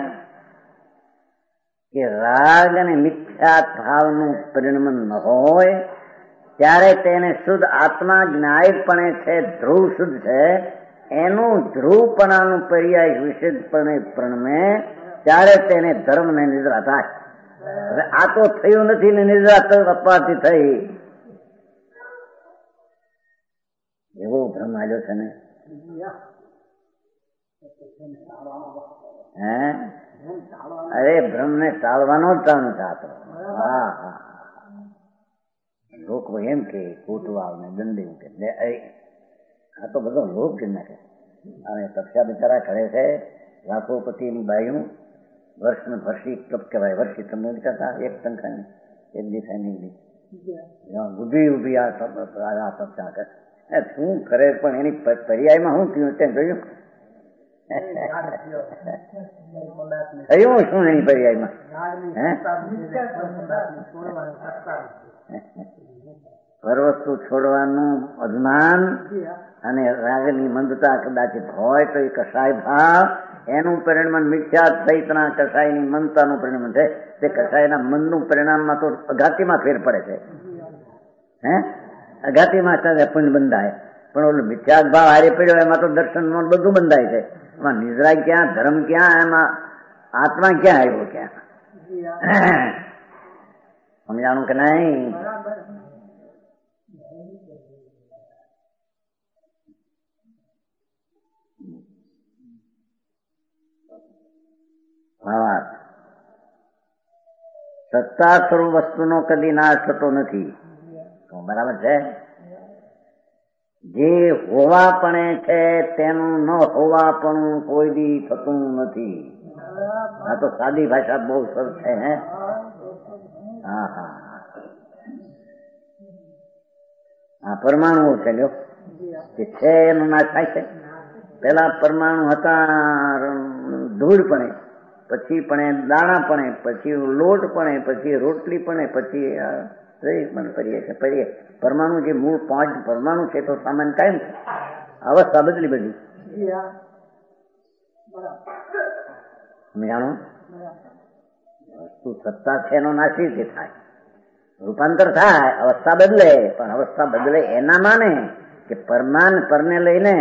કે રાગ અને મિથ્યા ભાવનું પરિણમન ન હોય, ત્યારે તેને શુદ્ધ આત્મા જ્ઞાયકપણે છે, ધ્રુવ શુદ્ધ છે, એનું ધ્રુવપણાનું પર્યાય વિશેષપણે પ્રણમે, ત્યારે તેને ધર્મ ને નિદ્રા થાય. હવે આ તો થયું નથી ને નિદ્રા તો અપાતી થઈ, એવો ભ્રમ આવ્યો છે ને. હે અરે ભ્રમ ને ટાળવાનો જ ચાલુ થતો. હા હા લોકો એમ કે કોટવાળ ને દંડી કે આ તો બધો લોક કરી નાખે. અને તપસ્યા બિચારા કરે છે, લાખોપતિની બાયું વર્ષ ને વર્ષી કપ કહેવાય, વર્ષી તમને કરતા એક ટંકાની એક દિવસે નહીં ઉભી ઉભી આ તપસ્યા કરે. શું કરે પણ એની પર્યાયમાં શું થયું તેમ જોયું? થયું શું એની પર્યાયમાં? પરવસ્તુ છોડવાનું અજ્ઞાન અને રાગની મંદતા કદાચિત હોય તો એ કસાય ભાવ, એનું પરિણામ મિથ્યા સહિતના કસાયની મંદતાનું પરિણામ છે. તે કસાયના મનનું પરિણામમાં તો અઘાતીમાં ફેર પડે છે. હે અઘાતીમાં પુણ્ય બંધાય, પણ ઓલું મિથ્યા ભાવ હારે પડ્યો એમાં તો દર્શન બધું બંધાય છે. એમાં નિદ્રા ક્યાં, ધર્મ ક્યાં, એમાં આત્મા ક્યાં આવ્યો? ક્યાં સમજાણું કે નહીં? સત્તા સ્વરૂપ વસ્તુનો કદી નાશ થતો નથી. બરાબર છે? જે હોવાપણે છે તેનું ન હોવાપણું કોઈ દી થતું નથી. આ તો સાદી ભાષા બહુ સરસ છે. હે હા હા હા પરમાણુ છે લ્યો કે છે એનો નાશ થાય છે. પેલા પરમાણુ હતા ધૂળ પણે, પછી પણ દાણા પણ, પછી લોટ પણ, પછી રોટલી પણ, પછી પણ કરીએ છીએ કરીએ. પરમાણુ જે મૂળ પાંચ પરમાણુ છે તો સામાન્ય કાયમ છે. અવસ્થા બદલી બધી જાણો. વસ્તુ સત્તા છે એનો નાશી જે થાય, રૂપાંતર થાય, અવસ્થા બદલે. પણ અવસ્થા બદલે એના માને કે પરમાન પરને લઈને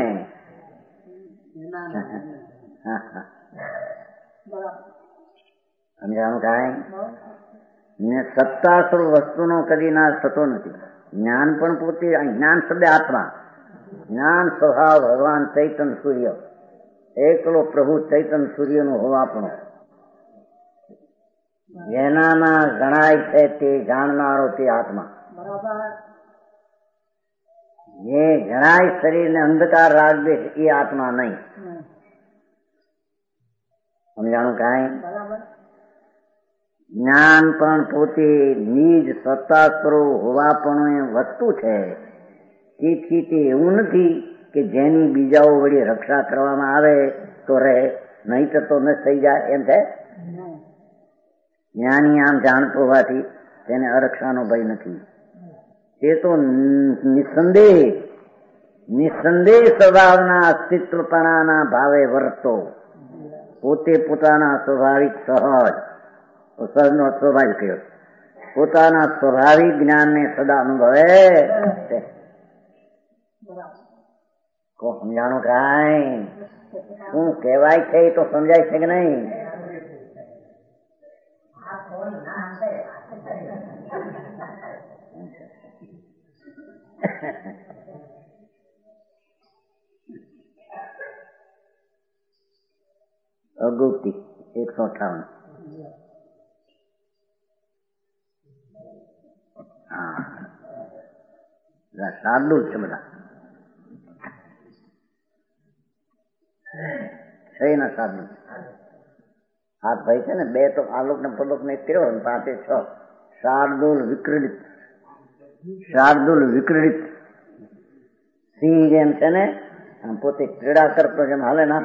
સમજાણું કાંઈ? સત્તા સ્વરૂપ વસ્તુનો કદી નાશ થતો નથી. જ્ઞાન પણ પોતે, જ્ઞાન શબ્દ આત્મા, જ્ઞાન સ્વભાવ ભગવાન ચૈતન સૂર્ય, એકલો પ્રભુ ચૈતન સૂર્યનો હોવાપણો. જેનામાં જણાય છે તે જાણનારો તે આત્મા. જે જણાય શરીરને અંધકાર રાખે એ આત્મા નહીં. સમજાણું કાંઈ? જ્ઞાન પણ પોતે નિજ સત્તા સ્વરૂપ હોવા પણ એ વસ્તુ છે. તેથી તે એવું નથી કે જેની બીજાઓ વળી રક્ષા કરવામાં આવે તો રહે, નહીં તો ન થઈ જાય એમ છે. જ્ઞાની આમ જાણતો હોવાથી તેને અરક્ષાનો ભય નથી. તે તો નિસંદેહ નિસંદેહ સ્વભાવના અસ્તિત્વપણાના ભાવે વર્તો પોતે પોતાના સ્વાભાવિક સહજ સહજનો સ્વાભાવિક કહ્યો પોતાના સ્વાભાવિક જ્ઞાનને સદા અનુભવે. કો સમજાણું કાંઈ? શું કહેવાય છે એ તો સમજાય છે કે નહીં? અગુપ્તિ એકસો અઠાવન. હા, શાર્દુલ છે બધા છે ને શાર્દુલ. હાથ ભાઈ છે ને બે તો આલોક ને પલોક ને કર્યો ને પાંચે છ. શાર્દુલ વિક્રડિત શાર્દુલ વિક્રડિત સિંહ જેમ છે ને પોતે ક્રીડા કરતો જેમ હાલે ના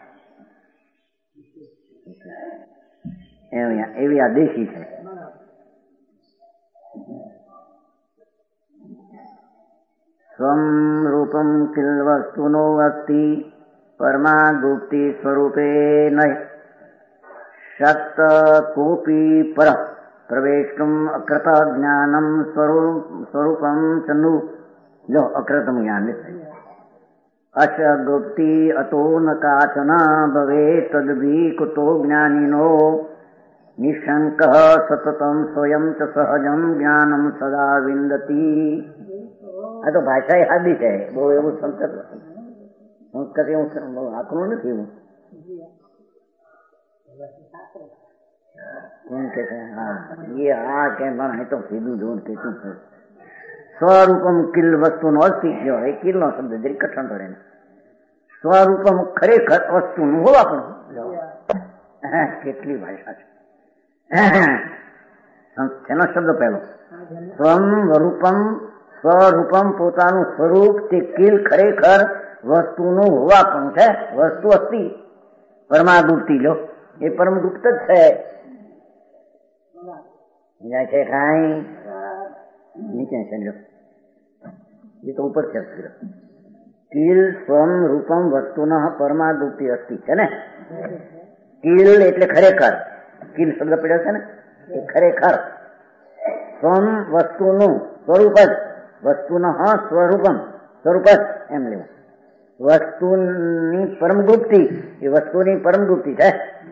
એવી આ દેશી છે. સ્વમ રૂપમ કિલ વસ્તુનો અસ્તિ પરમા ગુપ્તિ સ્વરૂપે નહિ શક્ત કોપી પર પ્રવેષ્ટુમ અકૃત જ્ઞાનમ સ્વરૂપમ ચંદુ. જો અકૃતમ જ્ઞાન અશ ગુપ્તિ અતો ન કાચન ભવે તદ્ભી કુતો જ્ઞાનીનો નિશંક સતતમ સ્વયં ચ સહજમ જ્ઞાનમ સદા વિંદતી. આ તો ભાષા એ સાદી છે, બહુ એવું સંસ્કૃત સંસ્કૃત એવું આકરું નથી. એવું કે છે હા એ આ કે પણ તો કીધું જોન કેટલું છે. સ્વરૂપમ કિલ વસ્તુનો અસ્તિ. જો એ કિલ નો શબ્દ જરી કઠણ પડે ને. સ્વરૂપમ ખરેખર વસ્તુનું હોવા પણ કેટલી ભાષા છે. એનો શબ્દ પહેલો સ્વમ રૂપમ સ્વરૂપમ પોતાનું સ્વરૂપ તે કિલ ખરેખર વસ્તુનું હોવા પણ છે. વસ્તુ અસ્તિ પરમાગુપ્તિ. લો એ પરમ ગુપ્ત જ છે. જાય છે કાંઈ નીચે છે એ તો ઉપર છે. કિલ સ્વમ રૂપમ વસ્તુન પરમાગુપ્તિ અસ્તિ છે ને. કિલ એટલે ખરેખર. કિલ શબ્દ પડ્યો છે ને એ ખરેખર. સ્વમ વસ્તુનું સ્વરૂપ જ વસ્તુનો હા સ્વરૂપમ સ્વરૂપ જ એમ લેવું. વસ્તુની પરમગુપ્તિ એ વસ્તુની પરમગુપ્તિ છે.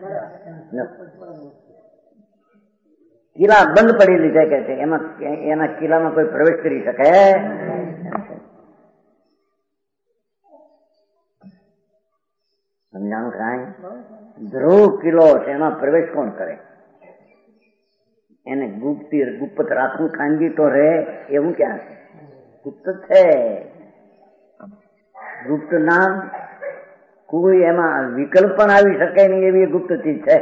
કિલ્લા બંધ પડેલી છે કે છે એમાં એના કિલ્લામાં કોઈ પ્રવેશ કરી શકે. સમજાણું કાંઈ? ધ્રુવ કિલ્લો છે એમાં પ્રવેશ કોણ કરે? એને ગુપ્તિ ગુપ્ત રાખવું ખાનગી તો રહે એવું ક્યાં છે? ગુપ્ત છે. ગુપ્ત નામ કોઈ એમાં વિકલ્પ પણ આવી શકે નહીં એવી ગુપ્ત ચીજ છે.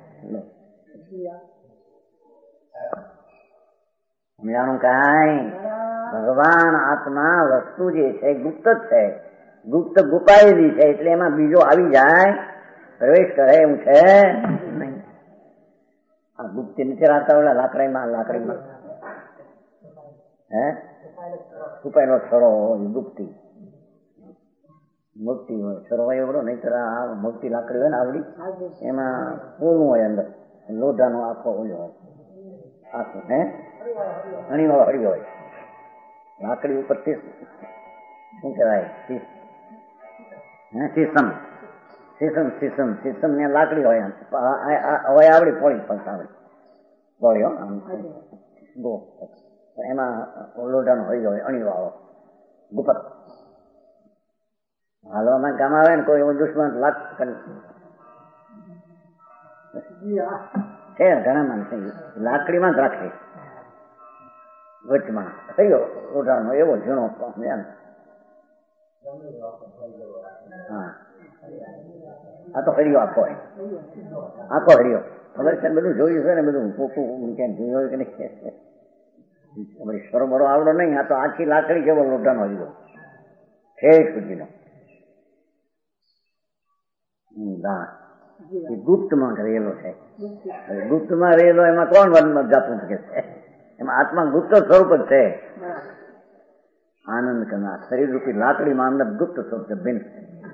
સમજાણું કાંઈ? ભગવાન આત્મા વસ્તુ જે છે ગુપ્ત જ છે. ગુપ્ત ગુપાયેલી છે એટલે એમાં બીજો આવી જાય પ્રવેશ કરે એવું છે નહીં. આ ગુપ્તી નીચે રાખતા ઓલા લાકડીમાં લાકડીમાં હે છુપાયેલો છોડો હોય ગુપ્તી મોટી હોય છોડો હોય એવડો નહીં. આ મોટી લાકડી હોય ને આવડી એમાં પૂરું હોય અંદર લોઢાનો આખો ઓલો હોય આખો હે ઘણી વાર હળી હોય લાકડી ઉપર શું કહેવાય સીસમ સીસમ સીસમ સીસમ ને લાકડી હોય હવે આવડી પોળી પણ આવડી પોળી હો ગો એમાં લોઢાનો હળી હોય અણી વાળો ગુપત હાલવામાં કામ આવે ને કોઈ દુશ્મન લાખ છે ઘણા માણસો લાકડીમાં જ રાખે વચમાં થયો રોઢાનો એવો ઝીણો હા આ તો હરિયો આખો આખો હરિયો ખબર છે બધું જોયું છે ને બધું પોપું ક્યાંક જોયું કે નહીં સરોબરો આવડો નહીં આ તો આખી લાકડી જેવો રોઢાનો હરિયો ઠેક સુધીનો એ ગુપ્તમાં રહેલો છે ગુપ્તમાં રહેલો એમાં કોણ વનમાં જાતું શકે છે એમાં આત્મા ગુપ્ત સ્વરૂપ જ છે આનંદ કરનાર શરીર રૂપી લાકડીમાં અંદર ગુપ્ત સ્વરૂપ છે ભિન્ન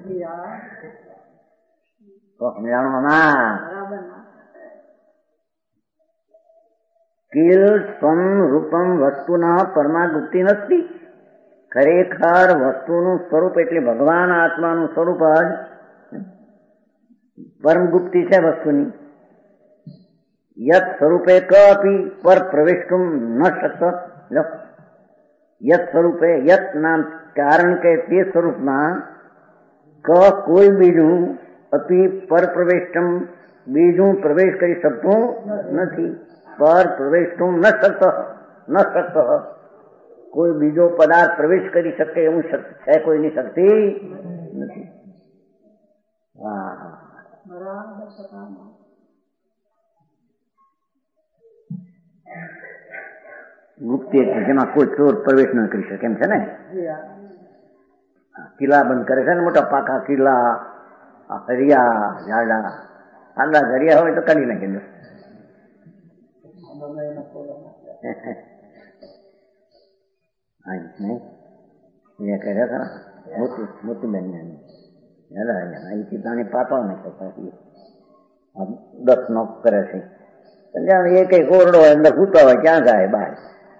કિલ સ્વમ રૂપમ વસ્તુના પરમાગુપ્તિ નથી. ખરેખર વસ્તુનું સ્વરૂપ એટલે ભગવાન આત્માનું સ્વરૂપ જ પરમ ગુપ્તિ છે વસ્તુની. યત સ્વરૂપે કપી પર પ્રવેષ્ટુમ ન શકત. યત સ્વરૂપે યત નામ કારણ કે તે સ્વરૂપમાં ક કોઈ બીજું અપી પર પ્રવેષ્ટમ બીજું પ્રવેશ કરી શકતું નથી. પર પ્રવેષ્ટુમ ન શકત ન શકત કોઈ બીજો પદાર્થ પ્રવેશ કરી શકે એવું છે કોઈની શક્તિ નથી. હા ગુપ્તિ એટલે જેમાં કોઈ ચોર પ્રવેશ ન કરી શકે એમ છે ને. કિલ્લા બંધ કરે છે ને મોટા પાકા કિલ્લા હરિયા ઝાડા આંડા હરિયા હોય તો કાઢી નાખી દો. મોતીબેન અહીંથી તાણી પાપા નાખે દસ નોક કરે છે એ કઈ કોરડો હોય અંદર સૂતા હોય ક્યાં જાય બહાર.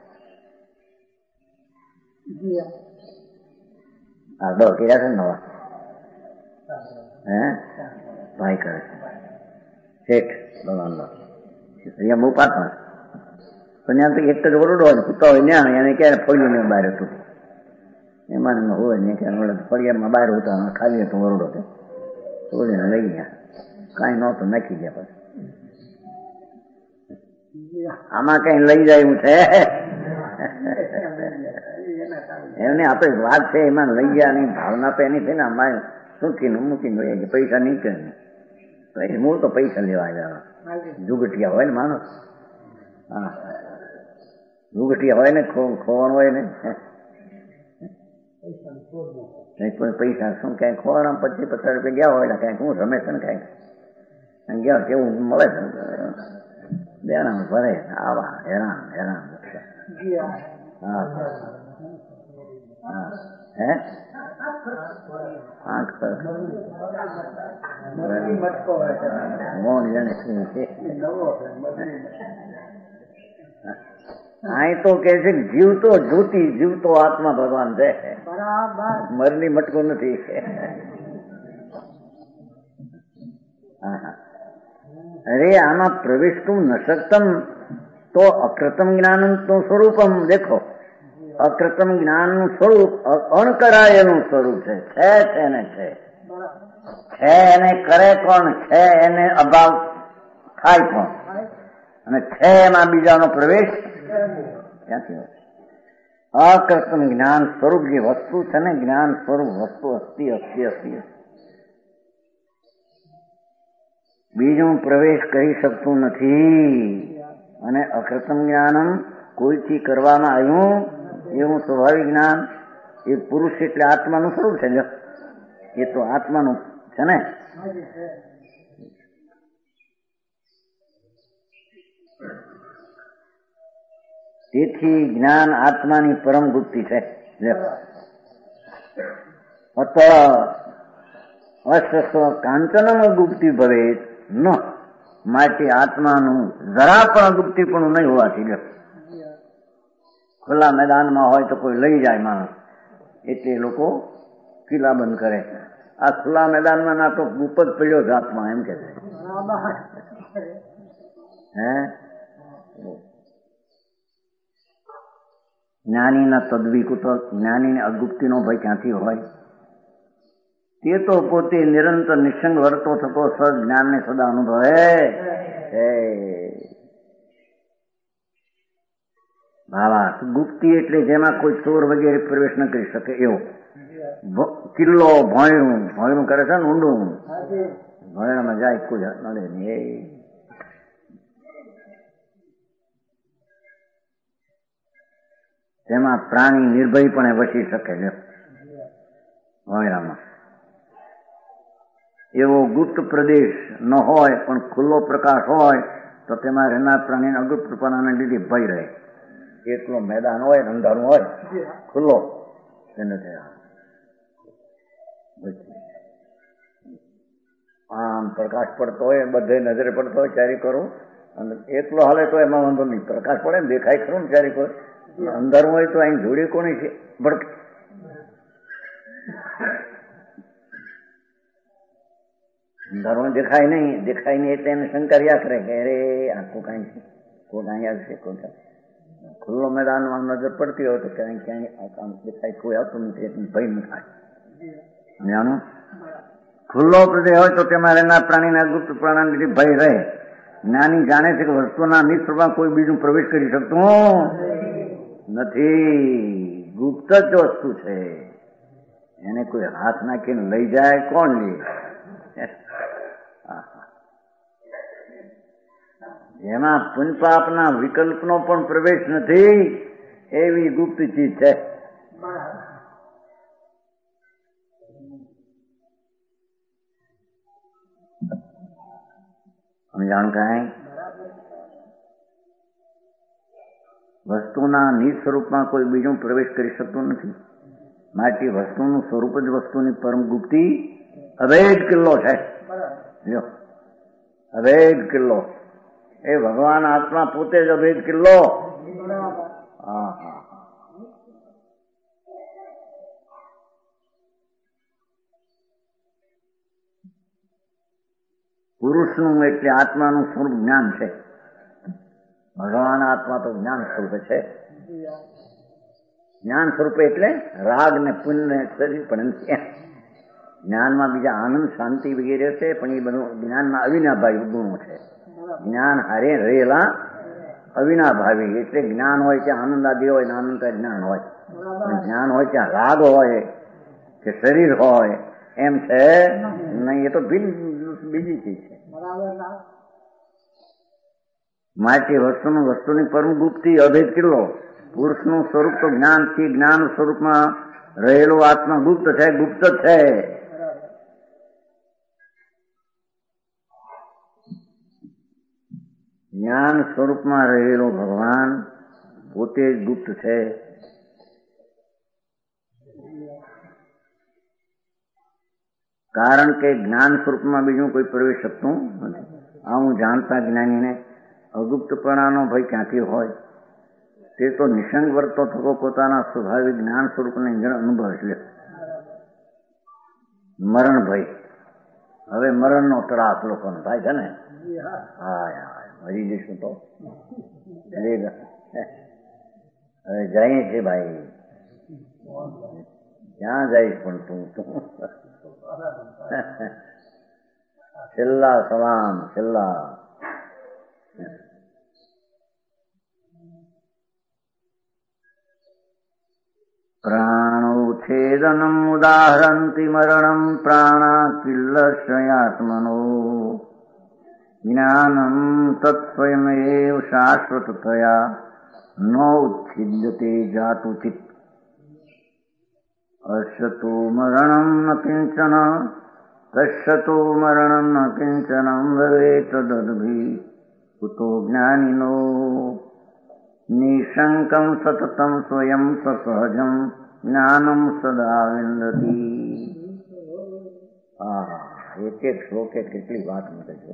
હા દો કર્યા છે નવા હે ભાઈ કરે છે શેઠ ભગવાન અહીંયા બહુ પાછા પણ ત્યાં તો એક જ ઓરડો હોય સૂતા હોય ત્યાં એને ક્યારે ફળિયું બહાર હતું એમાં હોય ને ક્યારે ફળિયામાં બહાર હોતા ખાલી હતો ઓરડો તો તોડીને લઈ ગયા કાંઈ નહોતું નાખી ગયા પછી આમાં કઈ લઈ જાય એવું છે એમને આપડે વાત છે એમાં લઈ ગયા ની ભાવના તો એની છે ને અમારે સુખીનું મૂકીને લઈ પૈસા નીકળે ને મૂળ તો પૈસા લેવા આવ્યા જુગટિયા હોય ને માણસ હા જુગટિયા હોય ને ખોવાનું હોય ને પૈસા શું ક્યાંય ખોવાના પચીસ પચાસ રૂપિયા ગયા હોય ક્યાંક હું રમે છે ને ક્યાંક ગયા કેવું મળે છે દેણા ભરે આવા હેરાન હેરાન હા હા હે આંખ પર મોણ જાણે શું છે અહીં તો કે છે જીવતો જ્યોતિ જીવતો આત્મા ભગવાન છે મરલી મટકો નથી. અરે આમાં પ્રવેશતું ન શકતમ તો અકૃતમ જ્ઞાન નું સ્વરૂપમ દેખો અકૃતમ જ્ઞાન નું સ્વરૂપ અણકરાયેલું સ્વરૂપ છે છે છે ને છે છે એને કરે કોણ છે એને અભાવ થાય કોણ અને છે એમાં બીજાનો પ્રવેશ ક્યાંથી હોય. અકૃતમ જ્ઞાન સ્વરૂપ જે વસ્તુ છે ને જ્ઞાન સ્વરૂપ વસ્તુ અસ્તિ અસ્તિ અસ્તિ બીજું પ્રવેશ કરી શકતું નથી. અને અકૃતમ જ્ઞાનમ કોઈથી કરવામાં આવ્યું એવું સ્વાભાવિક જ્ઞાન એ પુરુષ એટલે આત્માનું સ્વરૂપ છે એ તો આત્માનું છે ને. તેથી જ્ઞાન આત્માની પરમ ગુપ્તિ છે. અત અસ્વ કાંચનમ ગુપ્તિ ભવે ન માટે આત્માનું જરા પણ ગુપ્તિ પણ નહીં હોવાથી ખુલ્લા મેદાનમાં હોય તો કોઈ લઈ જાય માણસ એટલે લોકો કિલ્લા બંધ કરે. આ ખુલ્લા મેદાનમાં ના તો ગુપ જ પડ્યો છે આત્મા એમ કે છે હે જ્ઞાનીના તદ્વિકુતો જ્ઞાનીને અગુપ્તિનો ભય ક્યાંથી હોય. તે તો પોતે નિરંતર નિસંગ વર્તો થતો સદ જ્ઞાનને સદા અનુભવે છે. બાબા ગુપ્તી એટલે જેમાં કોઈ ચોર વગેરે પ્રવેશ ન કરી શકે એવો કિલ્લો. ભોંયરું ભોંયરું કરે છે ને ઊંડું, ભોંયરામાં જાય કોઈ નડે નહીં. તેમાં પ્રાણી નિર્ભયપણે વસી શકે છે ભોંયરામાં. એવો ગુપ્ત પ્રદેશ ન હોય પણ ખુલ્લો પ્રકાશ હોય તો તેમાં રહેનાર પ્રાણીને અગુપ્તપણાને લીધે ભય રહે. એટલો મેદાન હોય, અંધારું હોય, ખુલ્લો તેને આમ પ્રકાશ પડતો હોય, બધે નજરે પડતો હોય ચારી કરો, અને એકલો હાલે તો એમાં વાંધો નહીં. પ્રકાશ પડે ને દેખાય ખરું ને ચારી કોઈ. અંધારું હોય તો અહીં જોડી કોની છે ભડક. અંધારું દેખાય નહીં, દેખાય નહીં એટલે એને શંકર્યા કરે કે અરે આખું કાંઈ છે, કોઈ કાંઈ આવશે, કોઈ ખુલ્લો મેદાનમાં નજર પડતી હોય તો ક્યાંય ક્યાંય કામ દેખાય, કોઈ આવતું નથી એટલે ભય ન થાય. જાણો ખુલ્લો પ્રદેશ હોય તો તેમાં રહેનાર પ્રાણીના ગુપ્ત પ્રાણ લીધે ભય રહે. જ્ઞાની જાણે છે કે વસ્તુના નિષ્પ્રભાવ કોઈ બીજું પ્રવેશ કરી શકતું નથી. ગુપ્ત જ વસ્તુ છે, એને કોઈ હાથ નાખીને લઈ જાય કોણ લે? જેમાં પુણ્યપાપના વિકલ્પનો પણ પ્રવેશ નથી એવી ગુપ્ત ચીજ છે. સમજાણું કાંઈ? વસ્તુના નિસ્વરૂપમાં કોઈ બીજું પ્રવેશ કરી શકતું નથી. માટે વસ્તુનું સ્વરૂપ જ વસ્તુની પરમ ગુપ્તિ અભેદ કિલ્લો છે. લ્યો અભેદ કિલ્લો એ ભગવાન આત્મા પોતે જ અભેદ કિલ્લો. હા હા પુરુષનું એટલે આત્માનું સ્વરૂપ જ્ઞાન છે. ભગવાન આત્મા તો જ્ઞાન સ્વરૂપે છે. જ્ઞાન સ્વરૂપે એટલે રાગ ને પુણ્ય ને શરીર પણ જ્ઞાનમાં બીજા આનંદ શાંતિ વગેરે છે, પણ એ બધું જ્ઞાનના અવિનાભાવી ગુણો છે. જ્ઞાન હારે રહેલા અવિનાભાવી એટલે જ્ઞાન હોય ત્યાં આનંદ આદિ હોય, આનંદ જ્ઞાન હોય. જ્ઞાન હોય ત્યાં રાગ હોય કે શરીર હોય એમ છે નહીં. એ તો બીજી ચીજ છે. માટે વસ્તુનું વસ્તુની પરમ ગુપ્તિ અભેદ કિલ્લો. પુરુષનું સ્વરૂપ તો જ્ઞાનથી જ્ઞાન સ્વરૂપમાં રહેલો આત્મા ગુપ્ત છે, ગુપ્ત છે. જ્ઞાન સ્વરૂપમાં રહેલો ભગવાન પોતે જ ગુપ્ત છે. કારણ કે જ્ઞાન સ્વરૂપમાં બીજું કોઈ પ્રવેશ શકતું નથી. આવું જાણતા જ્ઞાનીને અગુપ્તપણાનો ભય ક્યાંથી હોય? તે તો નિસંગ વર્તો થકો પોતાના સ્વાભાવિક જ્ઞાન સ્વરૂપને અનુભવ છે. મરણ ભય, હવે મરણનો ત્રાસ લોકોને થાય છે ને. હા મરી જઈશું તો હવે જઈએ છે ભાઈ, ક્યાં જઈશ પણ તું તું છેલ્લા સલામ છેલ્લા. પ્રાણોચ્છેદનમ ઉદાહરંતિ મરણમ પ્રાણા કિલ્લશ્રયાત્મનો જ્ઞાનમ તત્સ્વયમેવ શાશ્વતતયા ન ઉચ્છિદ્યતે જાતુ ચિત્ત અશ્યતો મરણમ ન કિંચન તશ્યતો મરણમ ન કિંચનમ ભવેત તદભી કુતો જ્ઞાનિનો નિશંકમ સતતમ સ્વયં સસહજમ જ્ઞાનમ સદા વિંદતી. હા એક એક શ્લોકે કેટલી વાત મળે છે.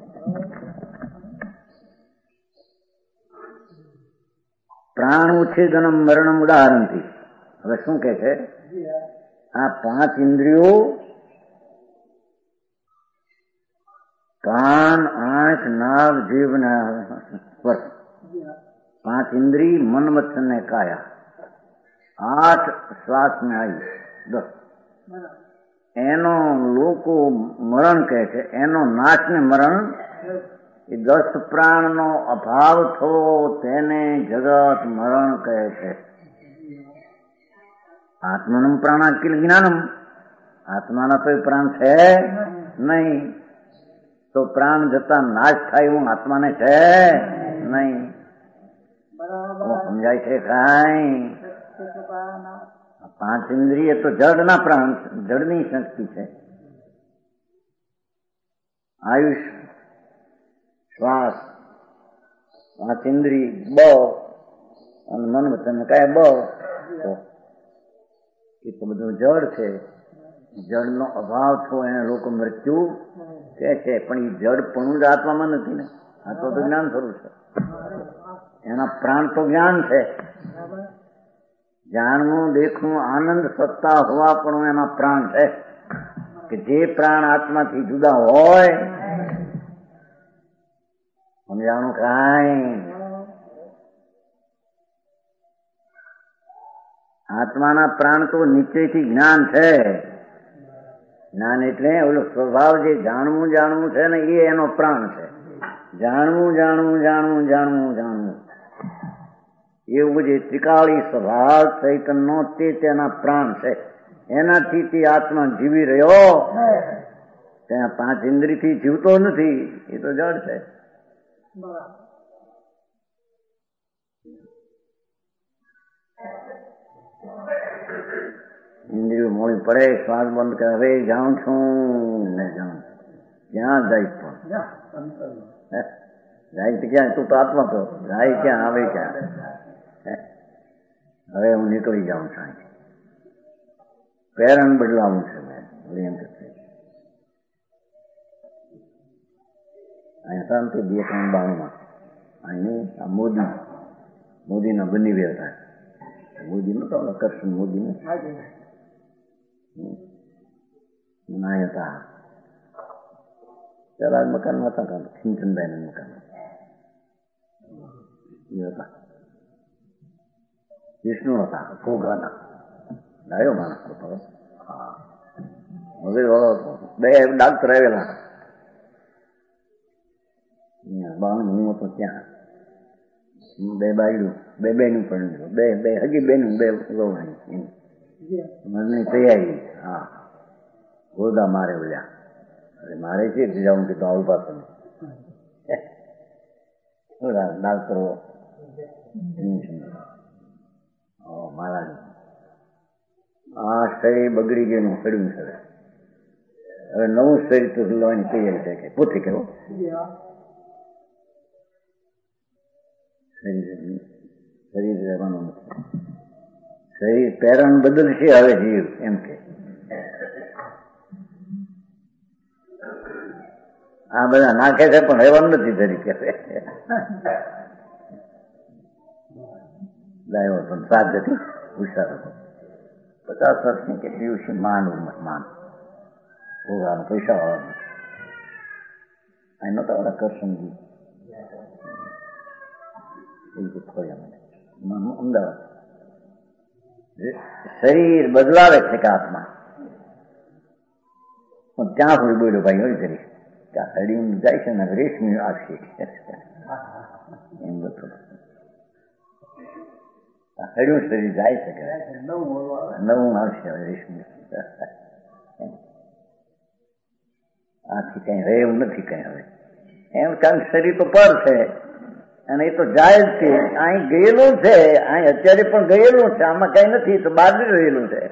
પ્રાણ ઉચ્છેદનમ મરણમ ઉદાહરણથી. હવે શું કે છે? આ પાંચ ઇન્દ્રિયો કાન, આંખ, નાક, જીભ ને સ્પર્શ, પાંચ ઇન્દ્રિય મન વચન ને કાયા, આઠ શ્વાસ ને આયુ, દસ. એનો લોકો મરણ કહે છે, એનો નાશ ને મરણ એ દસ પ્રાણનો અભાવ થવો તેને જગત મરણ કહે છે. આત્માનું પ્રાણાકિલ જ્ઞાનમ, આત્માના તો પ્રાણ છે નહીં, તો પ્રાણ જતા નાશ થાય એવું આત્માને છે નહીં. સમજાય છે કાંઈ? પાંચ ઇન્દ્રિય તો જડના પ્રાણ, જડની શક્તિ છે. આયુષ, શ્વાસ, પાંચ ઇન્દ્રિય બ અને મન વચન કાય બ, એ તો બધું જડ છે. જળનો અભાવ થયો એને લોકો મૃત્યુ કે છે, પણ એ જડ પણ જ આત્મામાં નથી ને. આત્મા તો જ્ઞાન સ્વરૂપ છે, એના પ્રાણ તો જ્ઞાન છે. જાણવું, દેખવું, આનંદ, સત્તા હોવા પણ એના પ્રાણ છે. કે જે પ્રાણ આત્માથી જુદા હોય, સમજાણું કાંઈ? આત્માના પ્રાણ તો નીચેથી જ્ઞાન છે. જ્ઞાન એટલે ઓલો સ્વભાવ જે જાણવું જાણવું છે ને, એ એનો પ્રાણ છે. જાણવું જાણવું જાણવું જાણવું જાણવું એવું જે ત્રિકાળી સ્વભાવ ચૈતન્ય તે તેના પ્રાણ છે. એનાથી તે આત્મા જીવી રહ્યો, ત્યાં પાંચ ઇન્દ્રિયથી જીવતો નથી, એ તો જડ છે. ઇન્દ્રિયો મોડી પડે, શ્વાસ બંધ કરે, હવે જાઉં છું ને જાઉં. ક્યાં જાય પણ જાય તો ક્યાં? તું તો આત્મા તો જાય ક્યાં, આવે ક્યાં? હવે હું નીકળી જાઉં છું. પેરણ બદલાવું છે મેં. એમ કે અહીંયા શાંતિ બે ત્રણ બાણુમાં અહીં આ મોદી મોદીના બની ગયા હતા. મોદી નો તો કરશન મોદી ને ના હતા. પેલા મકાન હતા, ખીમચંદભાઈ ના મકાન હતા. વિષ્ણુ હતા, ઘોઘાના ડાયો માણસ હતો. હા, મગજ વાળો હતો. બે ડાક્ટર આવેલા હતા. બાણ હું હતો ત્યાં. બે બાયડું, બે બેનું પણ બે બે હજી બેનું બે ગૌણી મરની તૈયારી. હા, ગોદા મારે બોલ્યા. અરે મારે છે જાઉં કે તો આવું પાસે ડાક્ટરો મહારાજ આ શરીર બગડી ગયું, પડ્યું છે. હવે નવું શરીર તો લેવાની તૈયારી થાય. કે પોતે કેવો શરીર રહેવાનું નથી. શરીર પેરણ બદલશે હવે જીવ, એમ કે આ બધા નાખે છે પણ રહેવાનું નથી તરીકે. લાવ્યો પણ સાત જતી હુશાર હતો. પચાસ વર્ષની કે દિવસે માંડ ઉંમર માંડ ભોગાનો પૈસા વાળા અહીં નતા વાળા કરશનજી અમદાવાદ. શરીર બદલાવે છે કે આત્મા, પણ ત્યાં સુધી બોલ્યો ભાઈ હોય કરી હરિમ જાય છે ને રેશમી આવશે એમ બધું. હરિયું શરીર જાય છે કે નવું આવશે હવે રેશમી. આથી કઈ રહે એવું નથી કઈ હવે એમ. કારણ શરીર તો પર છે અને એ તો જાય જ છે. અહીં ગયેલું છે, અહીં અત્યારે પણ ગયેલું છે. આમાં કઈ નથી, તો બહાર રહેલું છે.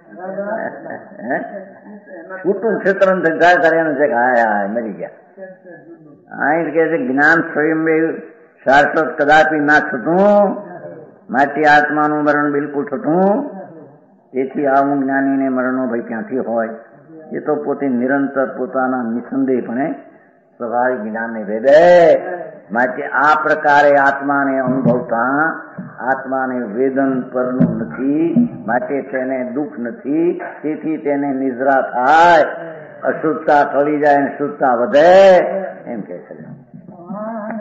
છૂટું ક્ષેત્ર જાય કરે એનું છે કે હા હા મરી ગયા. અહીં કે છે જ્ઞાન સ્વયં શાશ્વત કદાપી ના થતું, માટે આત્માનું મરણ બિલકુલ થતું. તેથી આવું જ્ઞાનીને મરણનો ભય ક્યાંથી હોય? એ તો પોતે નિરંતર પોતાના નિસંદેહપણે સ્વાભાવિક જ્ઞાનને ભેદે. માટે આ પ્રકારે આત્માને અનુભવતા આત્માને વેદન પરનું નથી, માટે તેને દુઃખ નથી. તેથી તેને નિદ્રા થાય, અશુદ્ધતા ટળી જાય અને શુદ્ધતા વધે, એમ કે છે.